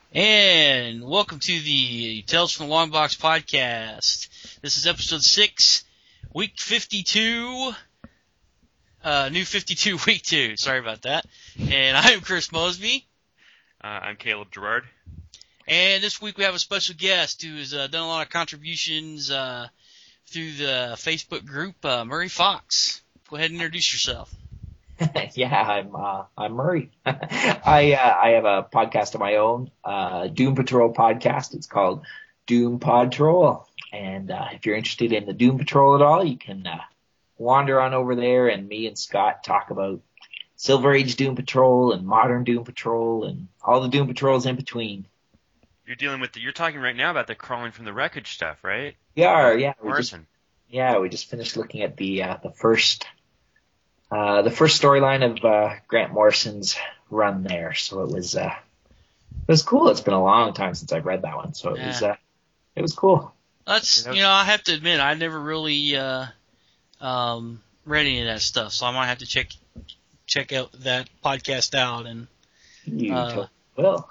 And welcome to the Tales from the Long Box podcast. This is episode 6, week 52, new 52, week 2. Sorry about that. And I am Chris Mosby. I'm Caleb Gerard. And this week we have a special guest who has done a lot of contributions through the Facebook group, Murray Fox. Go ahead and introduce yourself. Yeah, I'm Murray. I have a podcast of my own, Doom Patrol podcast. It's called Doom Patrol. And if you're interested in the Doom Patrol at all, you can wander on over there, and me and Scott talk about Silver Age Doom Patrol and modern Doom Patrol and all the Doom Patrols in between. You're talking right now about the crawling from the wreckage stuff, right? Yeah. We just finished looking at the first storyline of Grant Morrison's run there, so it was cool. It's been a long time since I've read that one, so it was cool. That's I have to admit I never really read any of that stuff, so I might have to check out that podcast out and you totally will.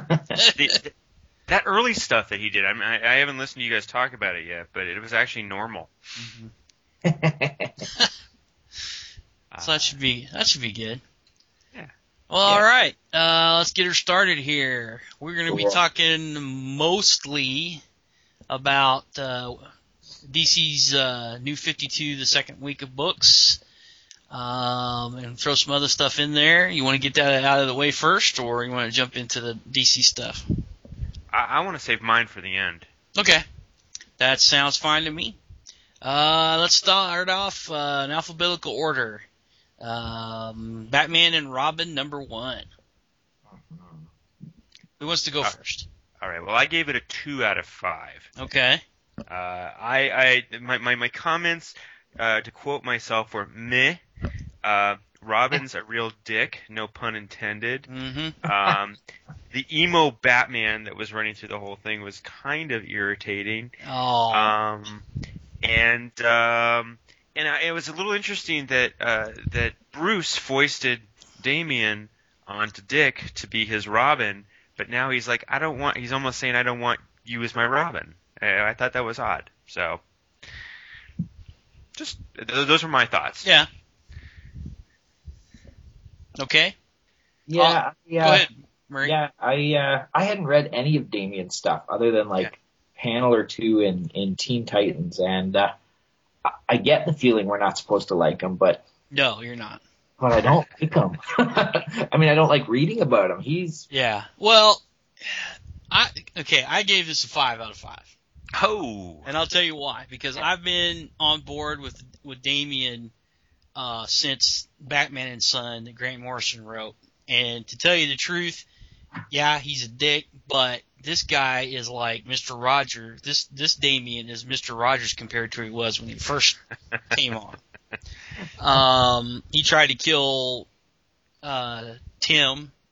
That early stuff that he did, I mean, I haven't listened to you guys talk about it yet, but it was actually normal. Mm-hmm. So that should be good. Yeah. Well, all right. Let's get her started here. We're going to be talking mostly about DC's New 52, the second week of books, and throw some other stuff in there. You want to get that out of the way first, or you want to jump into the DC stuff? I want to save mine for the end. Okay. That sounds fine to me. Let's start off in alphabetical order. Batman and Robin #1. Who wants to go first? All right. Well, I gave it a 2 out of 5. Okay. My comments, to quote myself, were meh. Robin's a real dick, no pun intended. Mm-hmm. The emo Batman that was running through the whole thing was kind of irritating. Oh. And it was a little interesting that Bruce foisted Damian onto Dick to be his Robin, but now he's like, he's almost saying, I don't want you as my Robin. I thought that was odd. So, just, those were my thoughts. Yeah. Okay. Yeah. Go ahead, Murray. Yeah, I hadn't read any of Damian's stuff other than panel or two in Teen Titans, and I get the feeling we're not supposed to like him, but no, you're not. But I don't like him. I mean, I don't like reading about him. Yeah. Well, I gave this a 5 out of 5. Oh. And I'll tell you why. Because I've been on board with Damian since Batman and Son that Grant Morrison wrote. And to tell you the truth, yeah, he's a dick, but this guy is like Mr. Rogers. This Damian is Mr. Rogers compared to who he was when he first came on. He tried to kill Tim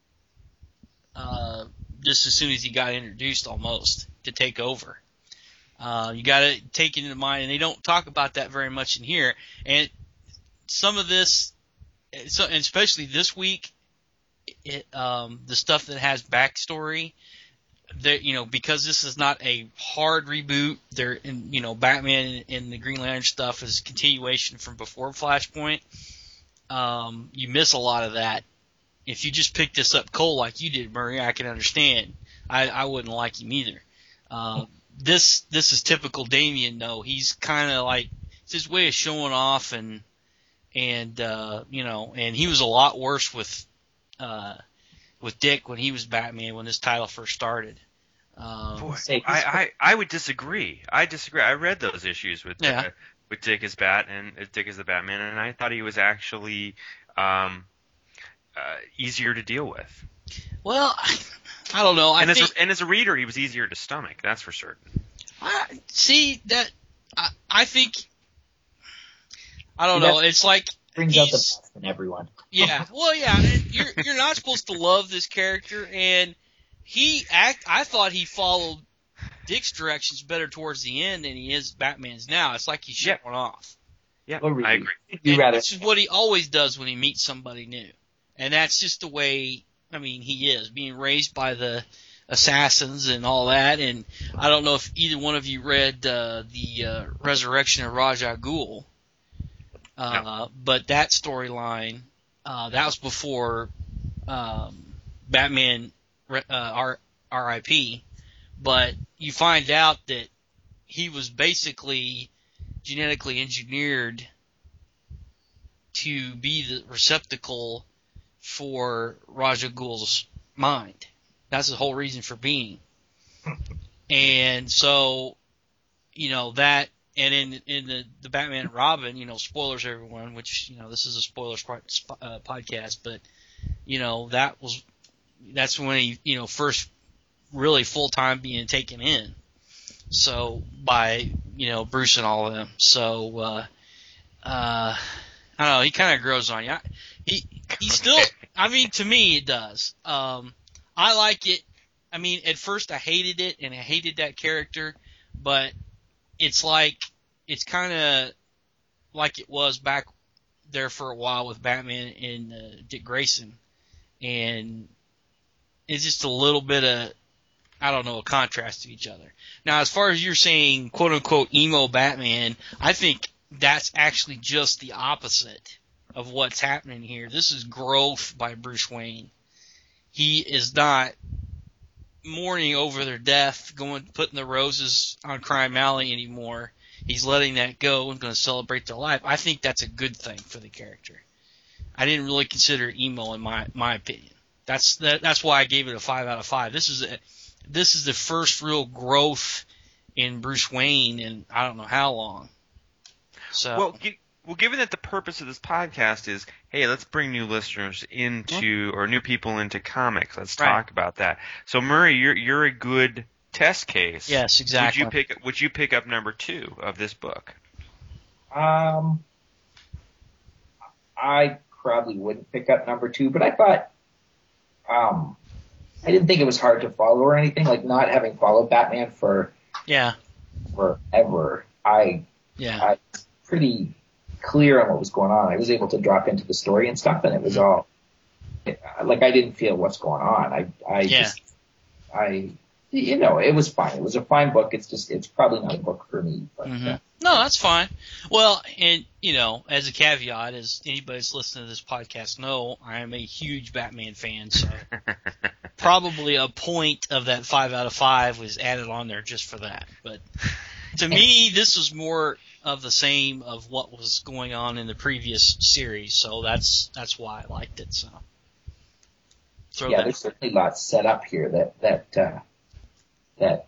just as soon as he got introduced, almost, to take over. You got to take it into mind, and they don't talk about that very much in here. And some of this, and especially this week, the stuff that has backstory, that because this is not a hard reboot, Batman and the Green Lantern stuff is a continuation from before Flashpoint. You miss a lot of that. If you just pick this up cold like you did, Murray, I can understand. I wouldn't like him either. This is typical Damian, though. He's kind of like, it's his way of showing off, and he was a lot worse with Dick when he was Batman, when this title first started. I would disagree. I read those issues with Dick as Bat and Dick as the Batman, and I thought he was actually easier to deal with. Well, I don't know. As a reader, he was easier to stomach. That's for certain. I think. I don't know. It's like brings out the best in everyone. Yeah. Well, yeah. You're not supposed to love this character, and I thought he followed Dick's directions better towards the end than he is Batman's now. It's like he's showing off. Yeah, I agree. This is what he always does when he meets somebody new, and that's just the way. I mean, he is being raised by the assassins and all that. And I don't know if either one of you read the Resurrection of Ra's al Ghul, but that storyline that was before Batman R.I.P. But you find out that he was basically genetically engineered to be the receptacle for Ra's al Ghul's mind. That's the whole reason for being. And so, that, and in the Batman and Robin, spoilers everyone, which, this is a spoilers podcast, but, that's when he, first really full-time being taken in. So, by, Bruce and all of them. So, I don't know, he kind of grows on you. He still, to me it does. I like it. At first I hated it, and I hated that character, but it's kind of like it was back there for a while with Batman and Dick Grayson, and it's just a little bit of, a contrast to each other. Now, as far as you're saying, quote unquote, emo Batman, I think that's actually just the opposite of what's happening here. This is growth by Bruce Wayne. He is not mourning over their death, putting the roses on Crime Alley anymore. He's letting that go and going to celebrate their life. I think that's a good thing for the character. I didn't really consider it emo in my opinion. That's why I gave it a 5 out of 5. This is the first real growth in Bruce Wayne in I don't know how long. So Well, given that the purpose of this podcast is, hey, let's bring new listeners into or new people into comics. Let's talk about that. So, Murray, you're a good test case. Yes, exactly. Would you pick up number 2 of this book? I probably wouldn't pick up number 2, but I thought I didn't think it was hard to follow or anything. Like, not having followed Batman forever. I pretty clear on what was going on. I was able to drop into the story and stuff, and it was all like I didn't feel what's going on. It was fine. It was a fine book. It's probably not a book for me. But, no, that's fine. Well, and as a caveat, as anybody that's listening to this podcast know, I am a huge Batman fan, so probably a point of that 5 out of 5 was added on there just for that. But to me, this was more of the same of what was going on in the previous series, so that's why I liked it. So, there's certainly lots set up here that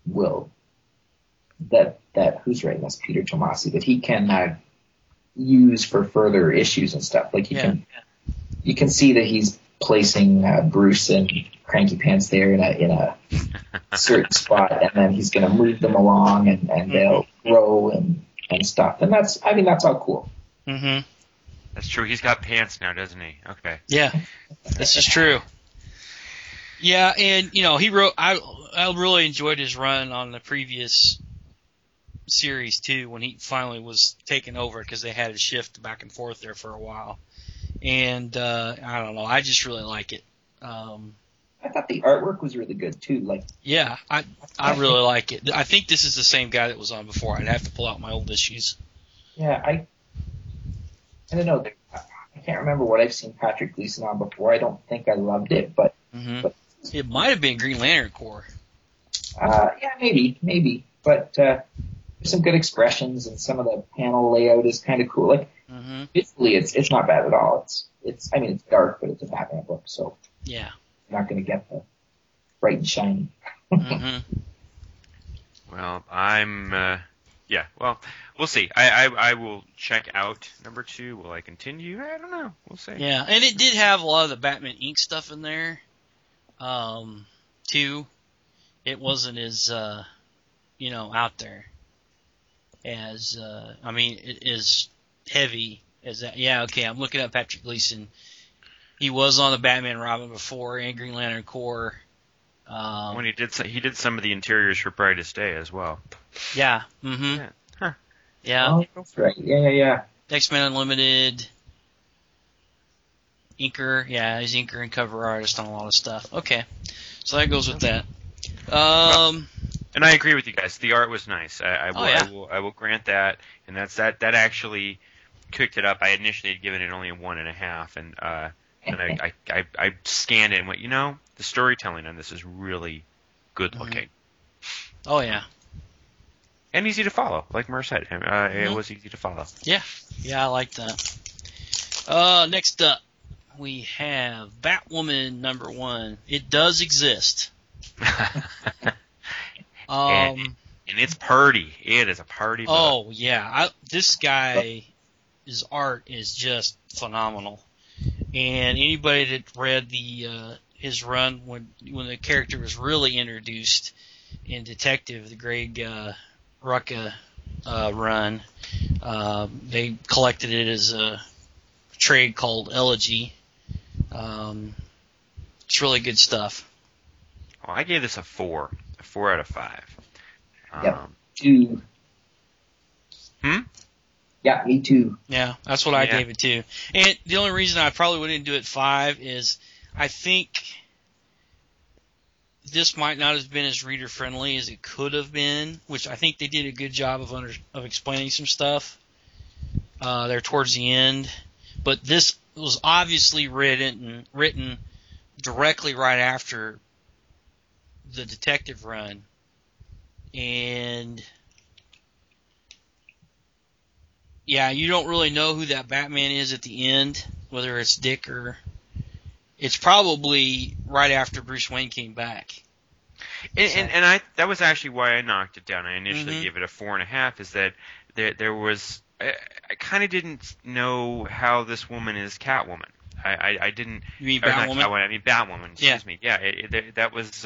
who's writing this, Peter Tomasi, that he can use for further issues and stuff. Like you can see that he's placing Bruce and Cranky Pants there in a certain spot, and then he's going to move them along, and they'll grow and stuff. And that's all cool. Mm-hmm. That's true. He's got pants now, doesn't he? Okay. Yeah, this is true. Yeah, and he wrote. I really enjoyed his run on the previous series too, when he finally was taken over, because they had a shift back and forth there for a while. And I don't know. I just really like it. I thought the artwork was really good too. I really like it. I think this is the same guy that was on before. I'd have to pull out my old issues. Yeah, I don't know. I can't remember what I've seen Patrick Gleason on before. I don't think I loved it, but it might have been Green Lantern Corps. Yeah, maybe. But there's some good expressions, and some of the panel layout is kind of cool. Like visually, it's not bad at all. It's dark, but it's a Batman book, so yeah. Not going to get the bright and shiny. Well, well, we'll see. I will check out number 2. Will I continue? I don't know. We'll see. Yeah, and it did have a lot of the Batman Inc. stuff in there, too. It wasn't as, out there as, it is heavy as that. Yeah, okay, I'm looking at Patrick Gleason. He was on the Batman and Robin before, and Green Lantern Corps. When he did some of the interiors for Brightest Day as well. Yeah. Mm-hmm. Yeah. Huh. Yeah. Oh, that's right. Yeah. X-Men Unlimited. Inker. Yeah, he's inker and cover artist on a lot of stuff. Okay. So that goes with that. And I agree with you guys. The art was nice. I will grant that. And that actually cooked it up. I initially had given it only a 1.5, and I scanned it and went, the storytelling on this is really good looking. Oh yeah. And easy to follow, like Mer said. It was easy to follow. Yeah, I like that. Next up, we have Batwoman #1. It does exist. And it's party. It is a party book. Oh yeah, this guy's art is just phenomenal. And anybody that read his run when the character was really introduced in Detective, the Greg Rucka run, they collected it as a trade called Elegy. It's really good stuff. Oh, I gave this a 4 out of 5. Yeah, 2. Yeah, me too. Yeah, that's what I gave it too. And the only reason I probably wouldn't do it 5 is I think this might not have been as reader friendly as it could have been, which I think they did a good job of explaining some stuff there towards the end. But this was obviously written directly right after the Detective run, and yeah, you don't really know who that Batman is at the end, whether it's Dick or it's probably right after Bruce Wayne came back. And that was actually why I knocked it down. I initially gave it a 4.5. Is that there was I kind of didn't know how this woman is Catwoman. I didn't. You mean Batwoman? Not Catwoman, I mean Batwoman. Excuse me. Yeah, that was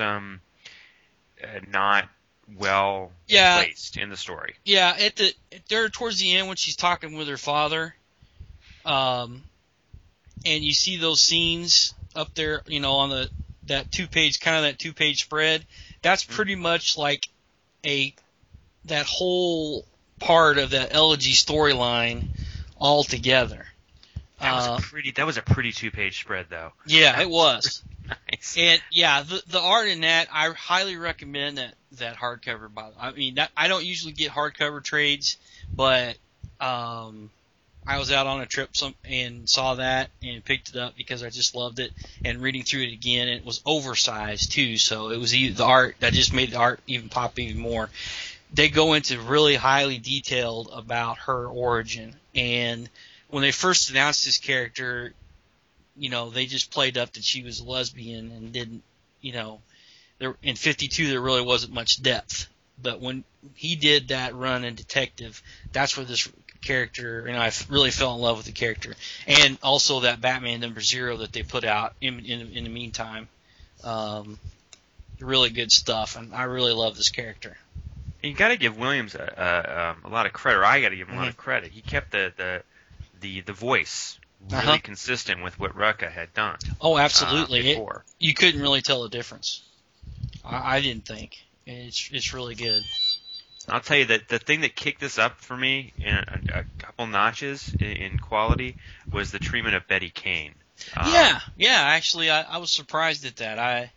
not well placed in the story. Yeah, there towards the end when she's talking with her father, and you see those scenes up there, on that 2-page spread. That's pretty much like that whole part of that Elegy storyline all together. That was a pretty 2-page spread, though. Yeah, it was. Nice. And yeah, the art in that, I highly recommend that hardcover. I mean, I don't usually get hardcover trades, but I was out on a trip and saw that and picked it up because I just loved it. And reading through it again, it was oversized too, so it was the art that just made the art even pop even more. They go into really highly detailed about her origin, and when they first announced this character, they just played up that she was a lesbian and didn't, in 52 there really wasn't much depth. But when he did that run in Detective, that's where this character, I really fell in love with the character. And also that Batman #0 that they put out in the meantime. Really good stuff, and I really love this character. You got to give Williams a lot of credit, or I got to give him a lot of credit. He kept the voice really consistent with what Rucka had done. Oh, absolutely. Before. You couldn't really tell the difference. I didn't think. It's really good. I'll tell you that the thing that kicked this up for me in a couple notches in quality was the treatment of Betty Kane. Yeah. Actually, I was surprised at that.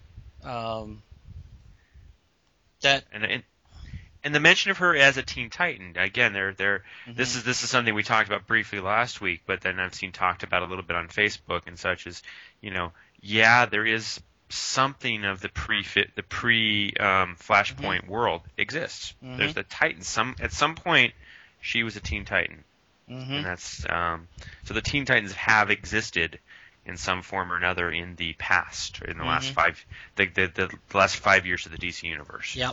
And the mention of her as a Teen Titan again. This is something we talked about briefly last week, but then I've seen talked about a little bit on Facebook and such as there is something of the pre Flashpoint world exists. There's the Titan. At some point, she was a Teen Titan, and that's so the Teen Titans have existed in some form or another in the past, in the last the last 5 years of the DC universe. Yep.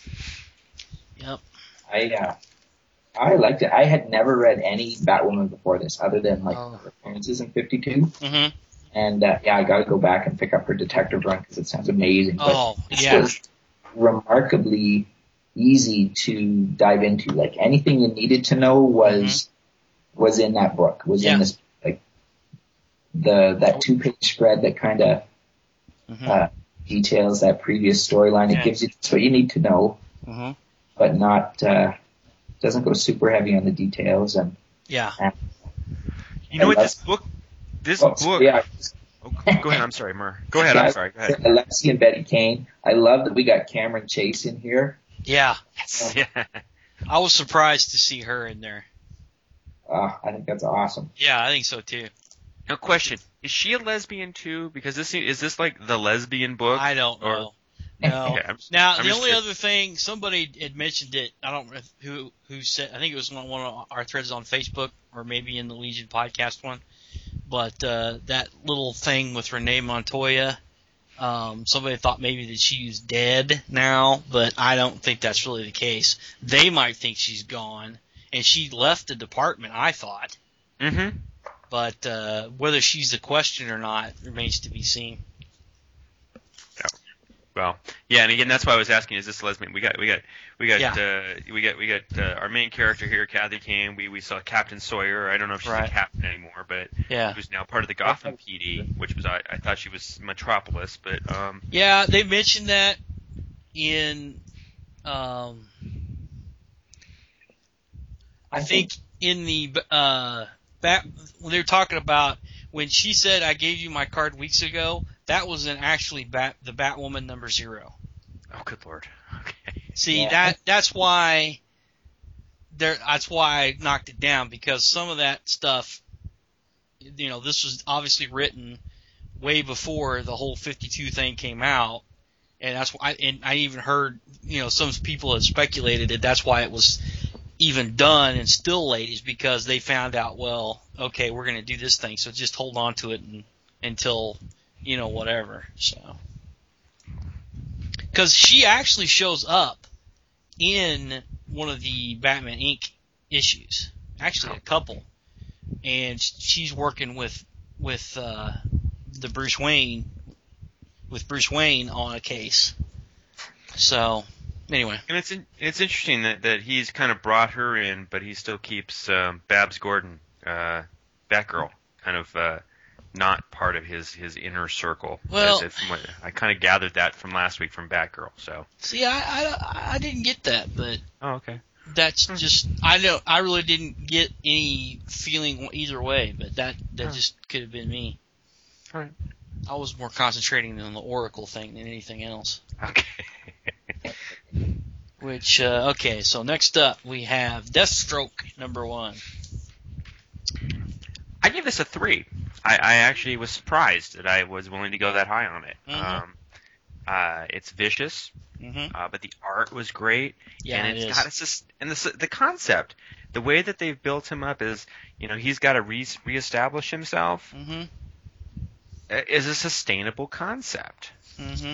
I liked it. I had never read any Batwoman before this, other than her appearances in 52. And I got to go back and pick up her Detective run because it sounds amazing. But this was remarkably easy to dive into. Like anything you needed to know was in that book. In this that 2-page spread that kind of details that previous storyline. It gives you just what you need to know, but not doesn't go super heavy on the details. And you know what, this book. Oh, go ahead. I'm sorry, Mur. Go ahead. I'm sorry. Go ahead. Alexi and Betty Kane. I love that we got Cameron Chase in here. Yeah, Yeah. I was surprised to see her in there. I think that's awesome. Yeah, I think so too. No question. Is she a lesbian too? Because is this like the lesbian book? I don't Or- know. No. Okay, Now, I'm the just only curious. other thing, somebody had mentioned it. I don't know who said. I think it was one of our threads on Facebook, or maybe in the Legion podcast one. But that little thing with Renee Montoya, somebody thought maybe that she's dead now, but I don't think that's really the case. They might think she's gone, and she left the department. I thought, Mm-hmm. but whether she's the question or not remains to be seen. Well, yeah, and again, that's why I was asking: is this lesbian? We got our main character here, Kathy Kane. We saw Captain Sawyer. I don't know if she's Right. a captain anymore, but Yeah. who's now part of the Gotham PD, which was I thought she was Metropolis, but Yeah, they mentioned that in, I think in the when they were talking about when she said I gave you my card weeks ago, that was actually the Batwoman number 0. oh, good lord. Okay. See, Yeah. that's why that's why I knocked it down, because some of that stuff, this was obviously written way before the whole 52 thing came out, and that's why. And I even heard, some people had speculated that that's why it was even done and still late, is because they found out, well, okay, we're going to do this thing, so just hold on to it until whatever. So, because she actually shows up in one of the Batman Inc. issues, actually a couple, and she's working with the Bruce Wayne on a case. So anyway, And it's interesting that he's kind of brought her in, but he still keeps Babs Gordon, Batgirl, kind of not part of his inner circle. Well- I kind of gathered that from last week from Batgirl. So. see, I didn't get that, but Oh, okay. that's just I really didn't get any feeling either way, but that just could have been me. All right. I was more concentrating on the Oracle thing than anything else. Okay. Which okay, so next up we have Deathstroke number 1. I gave this a 3. I actually was surprised that I was willing to go that high on it. Mhm. It's vicious, Mm-hmm. but the art was great. Yeah, and it got the concept, the way that they've built him up is, he's got to reestablish himself. Mm-hmm. Is a sustainable concept. Mm-hmm.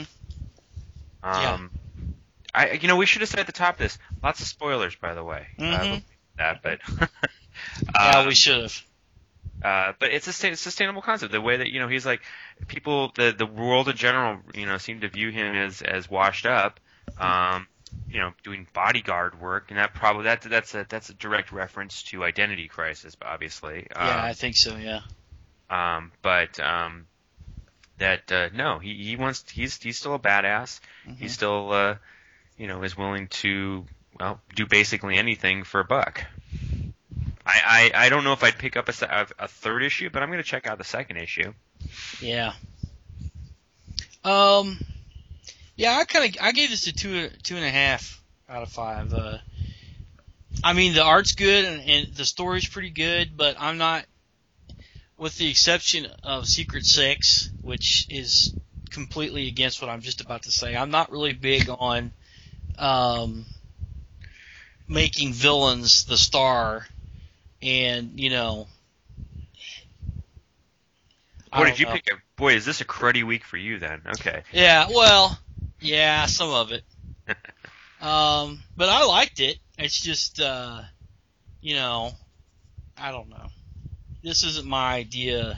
We should have said at the top of this, lots of spoilers, by the way. Mhm. But Yeah, we should have. but it's a sustainable concept. The way that he's like, people, the world in general, seem to view him as washed up, doing bodyguard work, and that's a direct reference to Identity Crisis, obviously. Yeah, I think so. Yeah. No, he's still a badass. Mhm. He still is willing to do basically anything for a buck. I don't know if I'd pick up a third issue, but I'm going to check out the second issue. Yeah. Yeah, I gave this a 2.5 out of 5. I mean, the art's good and the story's pretty good, but I'm not, with the exception of Secret Six, which is completely against what I'm just about to say. I'm not really big on making villains the star, and I Boy, don't did you know. pick a boy? Is this a cruddy week for you then? Okay. Yeah, well, yeah, some of it. But I liked it. It's just, I don't know. This isn't my idea.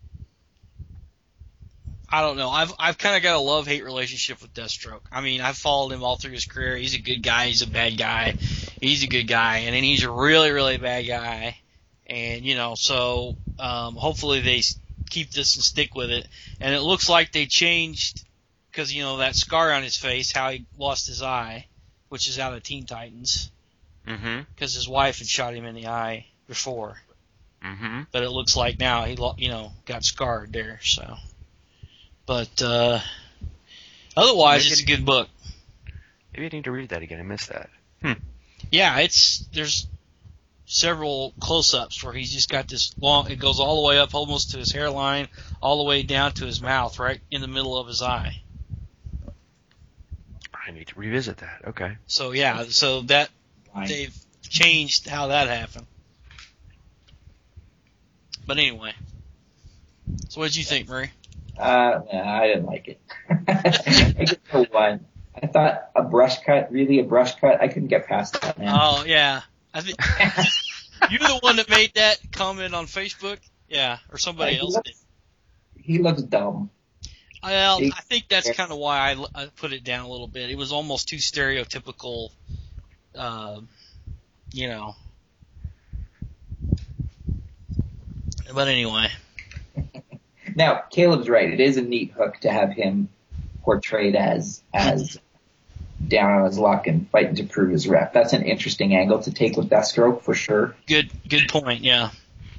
I don't know. I've kind of got a love-hate relationship with Deathstroke. I mean, I've followed him all through his career. He's a good guy. He's a bad guy. He's a good guy, and then he's a really, really bad guy. And so hopefully they keep this and stick with it. And it looks like they changed, because that scar on his face, how he lost his eye, which is out of Teen Titans, Mm-hmm. because his wife had shot him in the eye before. Mm-hmm. But it looks like now he got scarred there. So But otherwise, it's a good book. Maybe I need to read that again. I missed that. Yeah, there's several close-ups where he's just got this long. It goes all the way up almost to his hairline, all the way down to his mouth, right in the middle of his eye. I need to revisit that. Okay. So yeah, they've changed how that happened. But anyway, so what did you think, Murray? I didn't like it. I give it a 1. I thought a brush cut. I couldn't get past that, man. Oh yeah, I think you're the one that made that comment on Facebook. Yeah, or somebody else did. He looks dumb. Well, I think that's kind of why I put it down a little bit. It was almost too stereotypical, you know. But anyway. Now, Caleb's right. It is a neat hook to have him portrayed as down on his luck and fighting to prove his rep. That's an interesting angle to take with Deathstroke for sure. Good point. Yeah.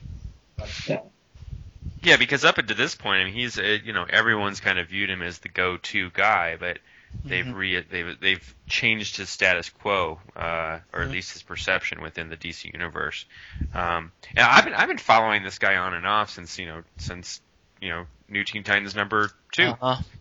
Yeah, because up until this point, I mean, he's everyone's kind of viewed him as the go-to guy, but they've changed his status quo, or at least his perception within the DC universe. And I've been following this guy on and off since New Teen Titans number 2.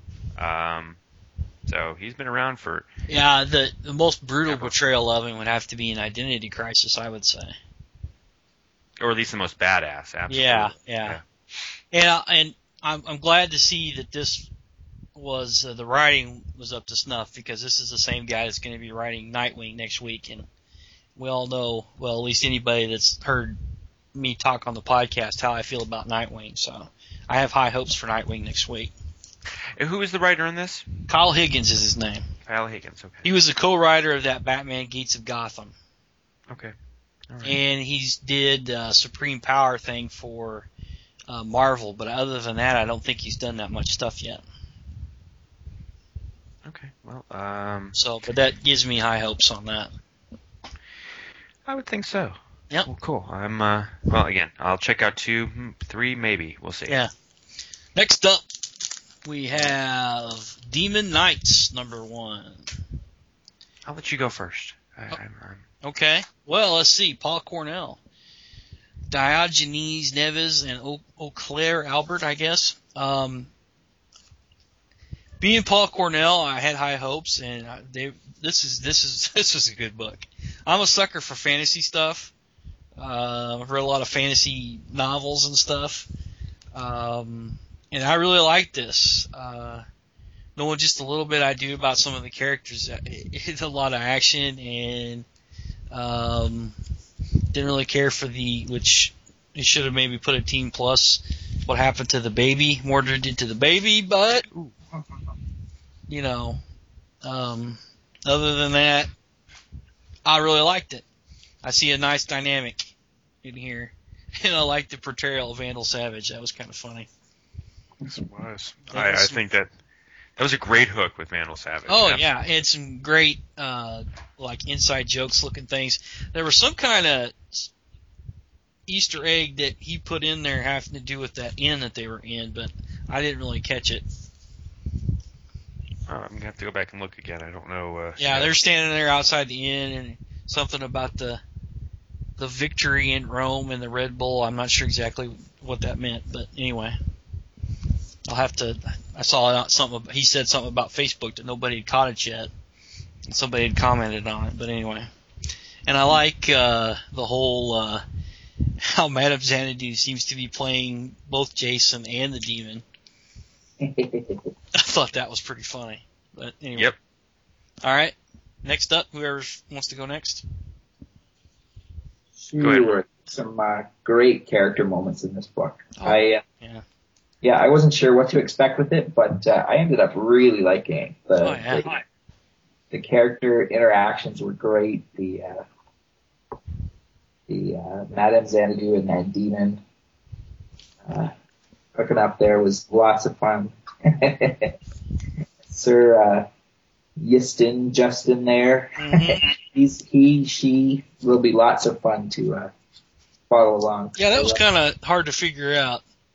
So he's been around for. Yeah, the most brutal portrayal of him would have to be in Identity Crisis, I would say. Or at least the most badass. Absolutely. Yeah. And I'm glad to see that this was the writing was up to snuff, because this is the same guy that's going to be writing Nightwing next week, and we all know, well, at least anybody that's heard me talk on the podcast, how I feel about Nightwing. So I have high hopes for Nightwing next week. And who is the writer on this? Kyle Higgins is his name. Kyle Higgins. Okay. He was a co-writer of that Batman Gates of Gotham. Okay. All right. And he's did Supreme Power thing for Marvel, but other than that, I don't think he's done that much stuff yet. Okay, well, but that gives me high hopes on that. I would think so. Yep. Well, cool. Well, again, I'll check out 2, 3, maybe. We'll see. Yeah. Next up, we have Demon Knights #1. I'll let you go first. Okay. Well, let's see. Paul Cornell, Diogenes Neves, and Auclair Albert, I guess. Being Paul Cornell, I had high hopes, and this was a good book. I'm a sucker for fantasy stuff. I've read a lot of fantasy novels and stuff, and I really like this. Knowing just a little bit I do about some of the characters, it's a lot of action, and didn't really care for which it should have maybe put a Teen Plus. What happened to the baby? Mordred did to the baby, but. Other than that, I really liked it. I see a nice dynamic in here, and I like the portrayal of Vandal Savage. That was kind of funny. Yes, it was. I think that was a great hook with Vandal Savage. Oh, yeah, and some great inside jokes looking things. There was some kind of Easter egg that he put in there having to do with that inn that they were in, but I didn't really catch it. I'm going to have to go back and look again. I don't know. They're standing there outside the inn, and something about the victory in Rome and the Red Bull. I'm not sure exactly what that meant, but anyway. I saw something, he said something about Facebook that nobody had caught it yet, and somebody had commented on it, but anyway. And I like the whole, how Madame Xanadu seems to be playing both Jason and the demon. I thought that was pretty funny. But anyway. Yep. All right. Next up, whoever wants to go next. Sure. Some great character moments in this book. I wasn't sure what to expect with it, but I ended up really liking it. The character interactions were great. The Madame Xanadu and that demon hooking up there was lots of fun. Sir Justin there. Mm-hmm. She will be lots of fun to follow along. Yeah, that was kind of hard to figure out.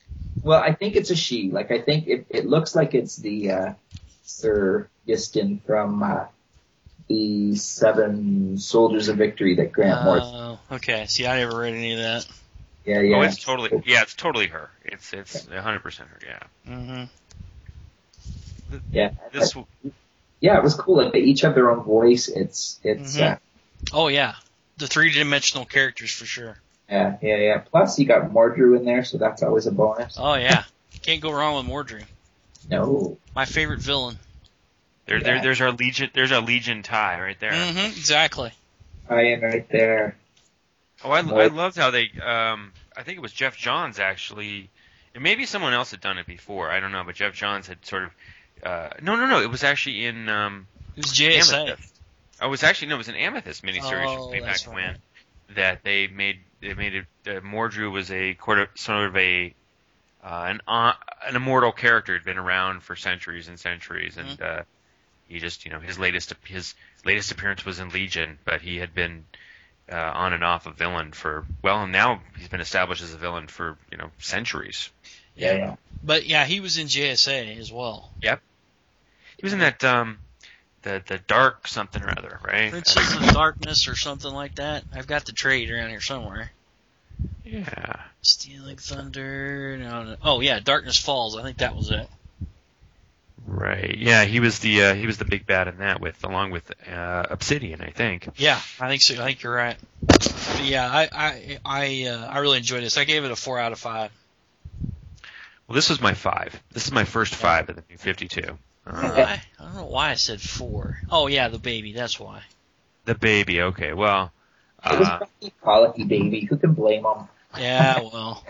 Well, I think it's a she. Like, I think it looks like it's the Sir Giston from the Seven Soldiers of Victory that Grant Morrison. Oh, okay. See, I never read any of that. Yeah, yeah. Oh, it's totally her. It's 100% her. Yeah. Mm-hmm. Yeah. This. Yeah, it was cool. Like, they each have their own voice. It's. Oh yeah, the three-dimensional characters for sure. Yeah. Plus, you got Mordru in there, so that's always a bonus. Oh yeah, can't go wrong with Mordru. No. My favorite villain. There's our Legion. There's our Legion tie right there. Mm-hmm. Exactly. I am right there. Oh, I loved how they. I think it was Jeff Johns actually. And maybe someone else had done it before. I don't know, but Jeff Johns had sort of. No. It was actually in. It was JSA. Amethyst. Oh, it was actually no. It was an Amethyst miniseries way back right. when. That they made it. Mordru was a sort of an immortal character, had been around for centuries and centuries, and he just his latest appearance was in Legion, but he had been on and off a villain for now he's been established as a villain for centuries. Yeah. But yeah, he was in JSA as well. Yep. He was in that the dark something or other, right? Princes of Darkness or something like that. I've got the trade around here somewhere. Yeah. Stealing Thunder. No. Oh yeah, Darkness Falls. I think that was it. Right. Yeah, he was the big bad in that along with Obsidian, I think. Yeah, I think so. I think you're right. But yeah, I really enjoyed this. I gave it a 4 out of 5. Well, this was my 5. This is my first 5 of the New 52. I don't know why I said 4. Oh yeah, the baby. That's why. The baby. Okay. Well. It was probably Colicky Baby. Who can blame him? Yeah. Well.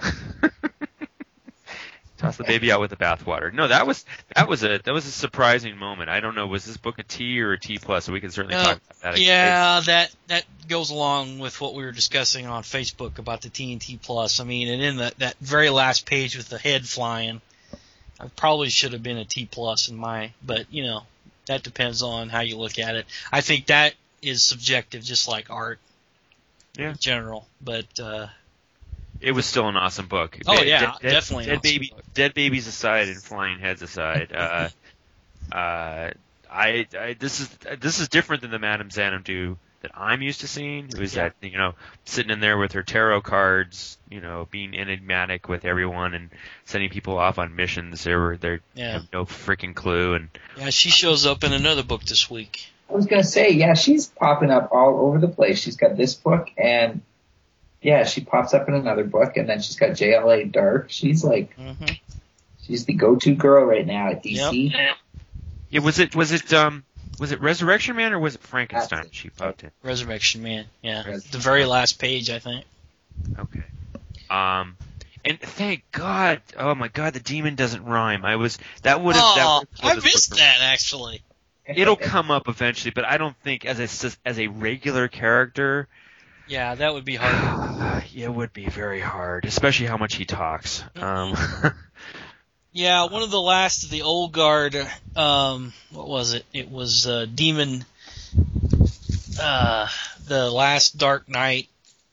Toss the baby out with the bathwater. No, that was a surprising moment. I don't know, was this book a T or a T plus? So we can certainly talk about that. Yeah, that goes along with what we were discussing on Facebook about the TNT plus. I mean, and in that very last page with the head flying, I probably should have been a T plus but that depends on how you look at it. I think that is subjective, just like art. Yeah. In general, but. It was still an awesome book. Oh yeah, definitely. Dead babies aside and flying heads aside, this is different than the Madame Xanadu that I'm used to seeing. It was that sitting in there with her tarot cards, being enigmatic with everyone and sending people off on missions. They have no freaking clue. And yeah, she shows up in another book this week. I was gonna say, yeah, she's popping up all over the place. She's got this book and. Yeah, she pops up in another book, and then she's got JLA Dark. She's like, she's the go-to girl right now at DC. Yep. Yeah, was it Resurrection Man or was it Frankenstein? She popped in. Resurrection Man. Yeah, the very last page, I think. Okay. And thank God, oh my God, the demon doesn't rhyme. I missed that actually. It'll come up eventually, but I don't think as a regular character. Yeah, that would be hard. Yeah, it would be very hard, especially how much he talks. Yeah, one of the last of the old guard, what was it? It was Demon, the last Dark Knight.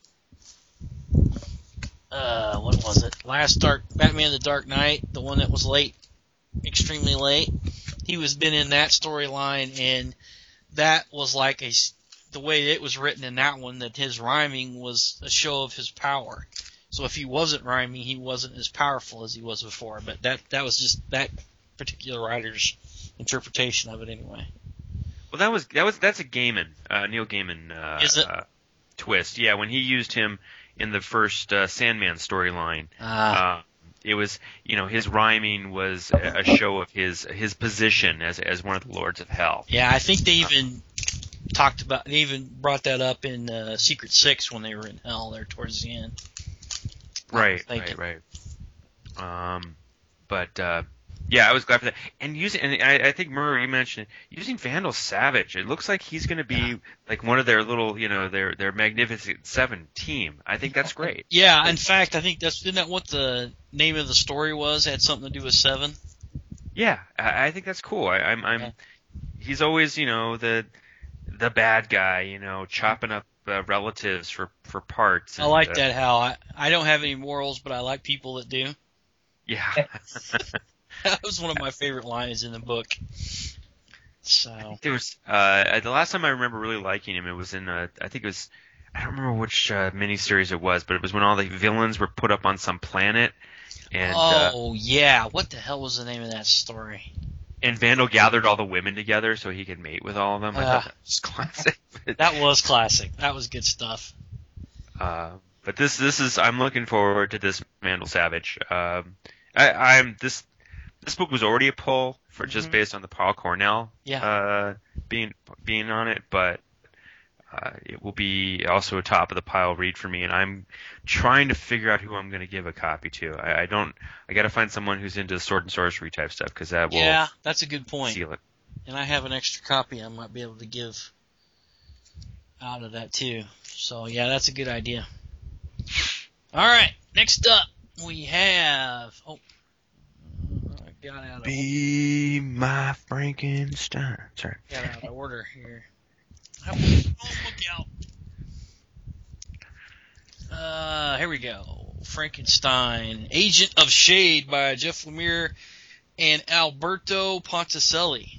What was it? Batman the Dark Knight, the one that was late, extremely late. He was been in that storyline, and that was like the way it was written in that one, that his rhyming was a show of his power. So if he wasn't rhyming, he wasn't as powerful as he was before. But that was just that particular writer's interpretation of it, anyway. Well, that's a Gaiman, Neil Gaiman Is it? Twist. Yeah, when he used him in the first Sandman storyline, it was his rhyming was a show of his position as one of the Lords of Hell. Yeah, I think they even they even brought that up in Secret Six when they were in Hell there towards the end. Right. Yeah, I was glad for that. And I think Murray mentioned it, using Vandal Savage. It looks like he's going to be like one of their little, their Magnificent Seven team. I think that's great. Yeah, in fact, I think isn't that what the name of the story was? It had something to do with Seven. Yeah, I think that's cool. He's always, the bad guy, chopping up relatives for parts. I like that, Hal. I don't have any morals, but I like people that do. Yeah. That was one of my favorite lines in the book. So There was the last time I remember really liking him, it was in I think it was, I don't remember which miniseries it was, but it was when all the villains were put up on some planet, and yeah, what the hell was the name of that story? and Vandal gathered all the women together so he could mate with all of them. I thought that was classic. That was classic. That was good stuff. But this is, I'm looking forward to this Vandal Savage. This book was already a pull for just based on the Paul Cornell being on it, but it will be also a top of the pile read for me, and I'm trying to figure out who I'm going to give a copy to. I got to find someone who's into sword and sorcery type stuff, because that will that's a good point. seal it. And I have an extra copy I might be able to give out of that too. So yeah, that's a good idea. All right, next up we have I got out of Be my Frankenstein. Sorry. got out of order here. Look out. Here we go. Frankenstein, Agent of Shade by Jeff Lemire and Alberto Ponticelli.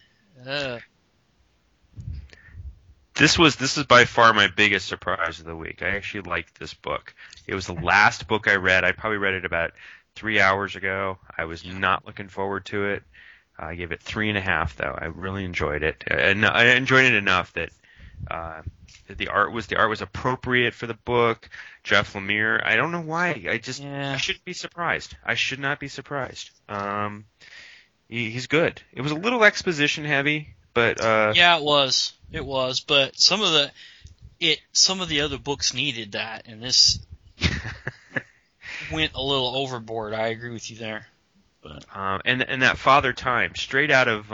This is by far my biggest surprise of the week. I actually liked this book. It was the last book I read. I probably read it about 3 hours ago. I was not looking forward to it. I gave it 3.5 though. I really enjoyed it, and I enjoyed it enough that the art was appropriate for the book. Jeff Lemire, I don't know why. I shouldn't be surprised. I should not be surprised. He's good. It was a little exposition heavy, but yeah, it was. But some of the other books needed that, and this went a little overboard. I agree with you there. But and that Father Time, straight out of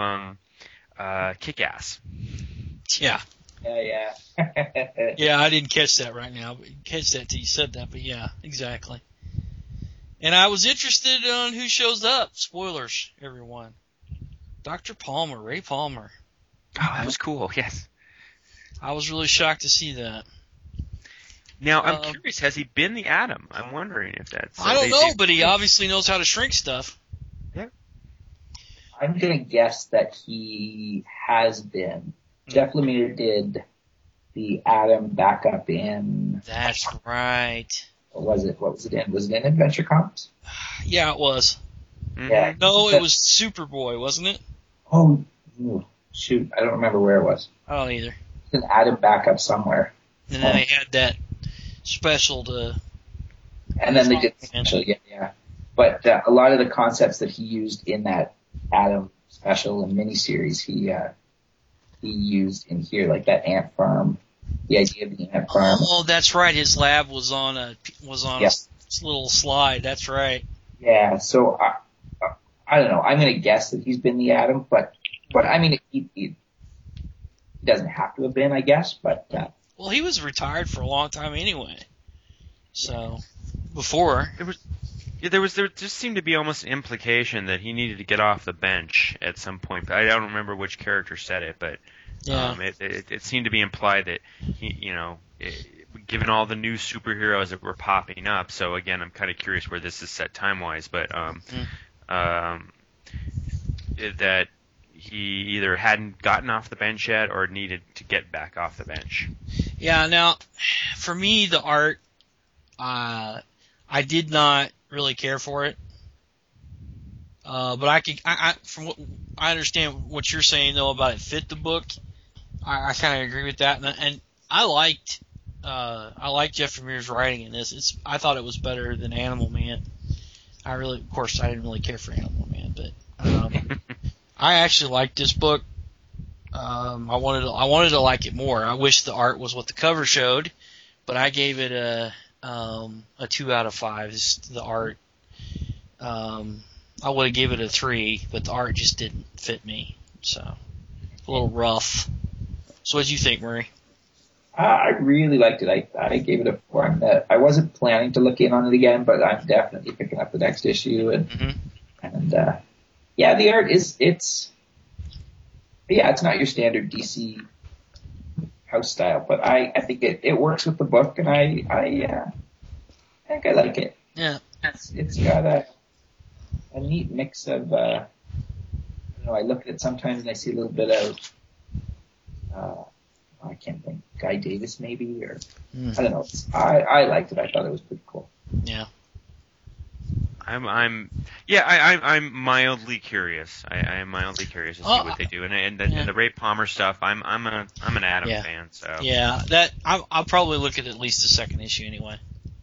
Kick-Ass. Yeah. Yeah. Yeah, I didn't catch that right now. Catch that till you said that, but yeah, exactly. And I was interested on who shows up. Spoilers, everyone. Dr. Palmer, Ray Palmer. Oh, that was cool. Yes. I was really shocked to see that. Now, I'm curious, has he been the Atom? I'm wondering if that's... I don't know, but he obviously knows how to shrink stuff. Yeah. I'm going to guess that he has been. Jeff Lemire did the Atom backup in... That's right. What was it in? Was it in Adventure Comics? Yeah, it was. Mm-hmm. Yeah. No, it was Superboy, wasn't it? Oh, shoot. I don't remember where it was. I don't either. It's an Atom backup somewhere. And then they had that special to... And then they did special, yeah. But a lot of the concepts that he used in that Atom special and miniseries, he used in here, like that ant farm, the idea of the ant farm. Oh, that's right. His lab was on a little slide. That's right. Yeah. So I don't know. I'm going to guess that he's been the Atom, but I mean, he doesn't have to have been, I guess. But well, he was retired for a long time anyway. So before there just seemed to be almost an implication that he needed to get off the bench at some point. But I don't remember which character said it, but it seemed to be implied that he, given all the new superheroes that were popping up. So again, I'm kind of curious where this is set time wise, but that he either hadn't gotten off the bench yet or needed to get back off the bench. Yeah. Now, for me, the art, I did not really care for it. But I from what I understand what you're saying though about it fit the book. I kind of agree with that, and I liked Jeff Lemire's writing in this. I thought it was better than Animal Man. Of course, I didn't really care for Animal Man, but I actually liked this book. I wanted to like it more. I wish the art was what the cover showed, but I gave it a 2 out of 5. Just the art. I would have given it a 3, but the art just didn't fit me. So a little rough. So what did you think, Murray? I really liked it. I gave it a 4. I wasn't planning to look in on it again, but I'm definitely picking up the next issue. And the art it's not your standard DC house style, but I think it works with the book, and I think I like it. Yeah. It's got a neat mix of, I look at it sometimes and I see a little bit of, I can't think, Guy Davis maybe, or I don't know. I liked it. I thought it was pretty cool. Yeah. I'm mildly curious. I am mildly curious to see what they do, and the Ray Palmer stuff. I'm an Adam fan, so yeah. That I'll probably look at least the second issue anyway.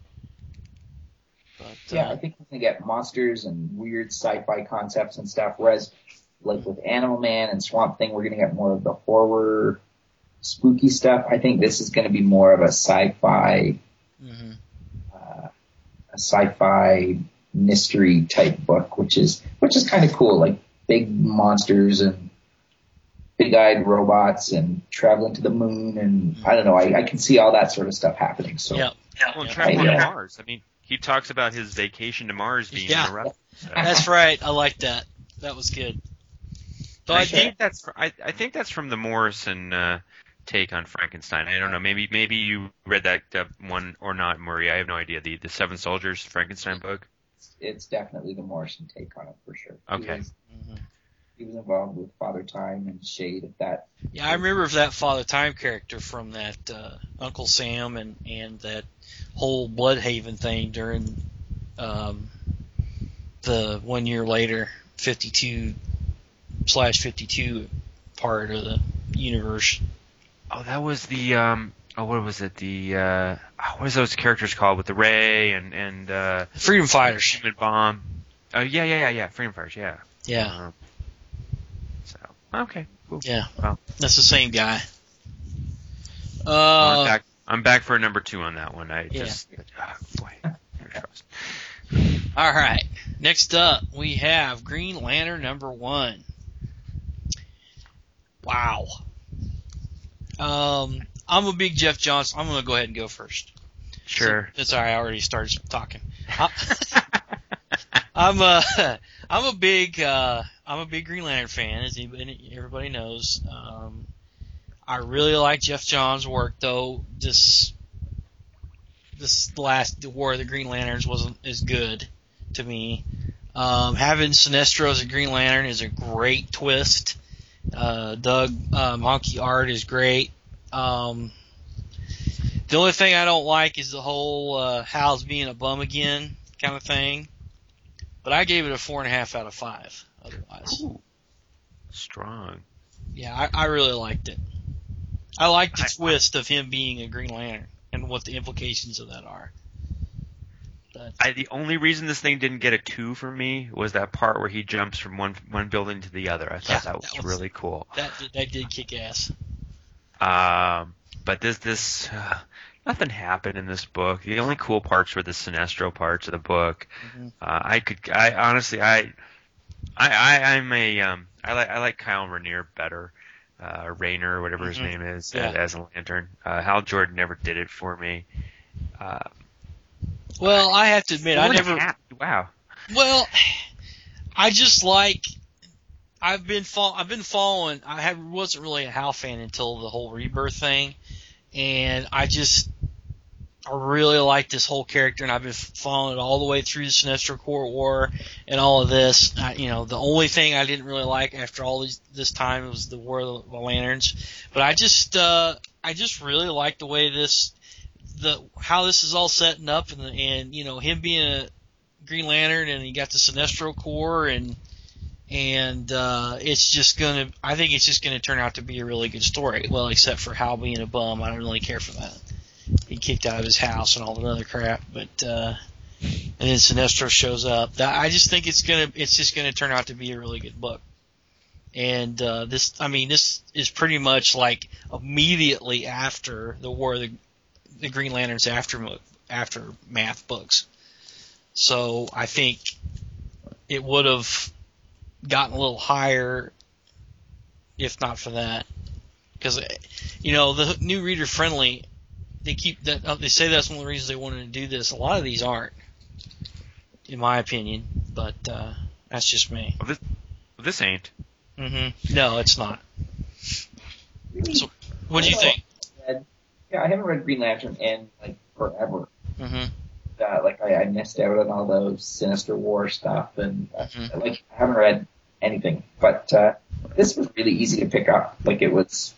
But, I think we're gonna get monsters and weird sci-fi concepts and stuff. Whereas, like with Animal Man and Swamp Thing, we're gonna get more of the horror, spooky stuff. I think this is gonna be more of a sci-fi, a sci-fi mystery type book, which is kind of cool, like big monsters and big-eyed robots and traveling to the moon, and I don't know, I can see all that sort of stuff happening. So traveling to Mars. I mean, he talks about his vacation to Mars being interrupted. So. That's right. I like that. That was good. So I think that's from the Morrison take on Frankenstein. I don't know. Maybe you read that one or not, Murray. I have no idea. The Seven Soldiers Frankenstein book. It's definitely the Morrison take on it for sure. Okay. He was involved with Father Time and Shade of that. Yeah, I remember that Father Time character from that Uncle Sam and that whole Bloodhaven thing during the 1 year later 52/52 part of the universe. Oh, that was the what was it? The what was those characters called with the Ray and Freedom Fighters. Human Bomb. Oh yeah. Freedom Fighters. Yeah. Yeah. So okay. Cool. Yeah. Well, that's the same guy. I'm back for a number 2 on that one. All right. Next up, we have Green Lantern number 1. Wow. I'm a big Jeff Johns. I'm going to go ahead and go first. Sure. That's all right. I already started talking. I'm a big Green Lantern fan, as everybody knows. I really like Jeff Johns' work, though. This last War of the Green Lanterns wasn't as good to me. Having Sinestro as a Green Lantern is a great twist. Doug Monkey art is great. The only thing I don't like is the whole Hal's being a bum again kind of thing. But I gave it a 4.5 out of 5. Otherwise, strong. Yeah, I really liked it. I liked the twist of him being a Green Lantern and what the implications of that are. The only reason this thing didn't get a 2 for me was that part where he jumps from one building to the other. I thought that was really cool. That did kick ass. But this nothing happened in this book. The only cool parts were the Sinestro parts of the book. I like Kyle Rayner better, Rayner or whatever his name is, as a Lantern. Hal Jordan never did it for me. Well, I have to admit, Wow. Well, I just like. I've been following. I wasn't really a Hal fan until the whole Rebirth thing, and I really like this whole character, and I've been following it all the way through the Sinestro Corps War and all of this. The only thing I didn't really like after all this time was the War of the Lanterns, but I just really like the way how this is all setting up, and him being a Green Lantern, and you got the Sinestro Corps, and it's just gonna. I think it's just gonna turn out to be a really good story. Well, except for Hal being a bum, I don't really care for that. He kicked out of his house and all that other crap, but and then Sinestro shows up. I just think it's just gonna turn out to be a really good book. And this is pretty much like immediately after the War of the Green Lanterns aftermath books. So I think it would have gotten a little higher if not for that. Because, the new reader friendly, they say that's one of the reasons they wanted to do this. A lot of these aren't, in my opinion, but that's just me. Well, this ain't. No, it's not. So, what do you think? Yeah, I haven't read Green Lantern in forever. I missed out on all those Sinister War stuff, and I haven't read anything. But this was really easy to pick up. Like, it was,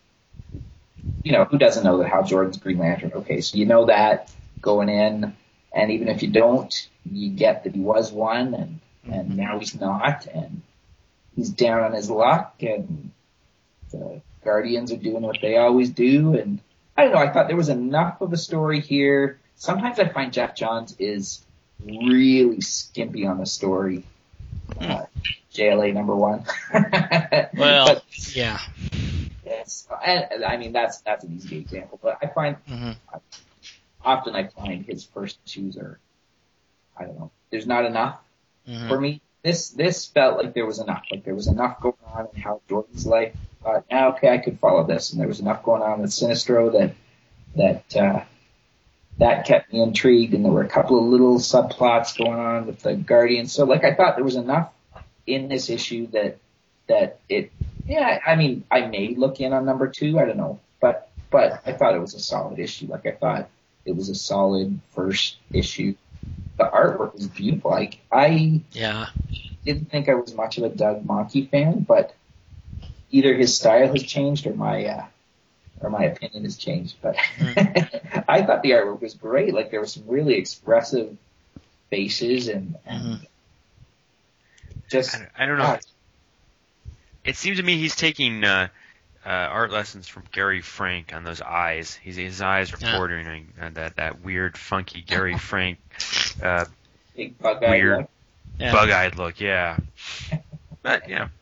who doesn't know that Hal Jordan's Green Lantern? Okay, so you know that going in, and even if you don't, you get that he was one, and now he's not, and he's down on his luck, and the Guardians are doing what they always do, and I don't know, I thought there was enough of a story here. Sometimes I find Jeff Johns is really skimpy on the story. JLA #1. Well, but, yeah. Yes, and I mean that's an easy example, but I find often I find his first issues are, I don't know, there's not enough for me. This felt like there was enough. Like there was enough going on in Hal Jordan's life. Okay, I could follow this, and there was enough going on with Sinestro that kept me intrigued, and there were a couple of little subplots going on with the Guardians. So I thought there was enough in this issue that it. Yeah, I mean, I may look in on #2. I don't know, but I thought it was a solid issue. I thought it was a solid first issue. The artwork was beautiful. I didn't think I was much of a Doug Mahnke fan, but either his style has changed or my opinion has changed. But I thought the artwork was great. There were some really expressive faces and just I don't know. It seems to me he's taking art lessons from Gary Frank on those eyes. His eyes are bordering that weird, funky Gary Frank, big bug-eyed weird, look. bug-eyed look. Yeah, but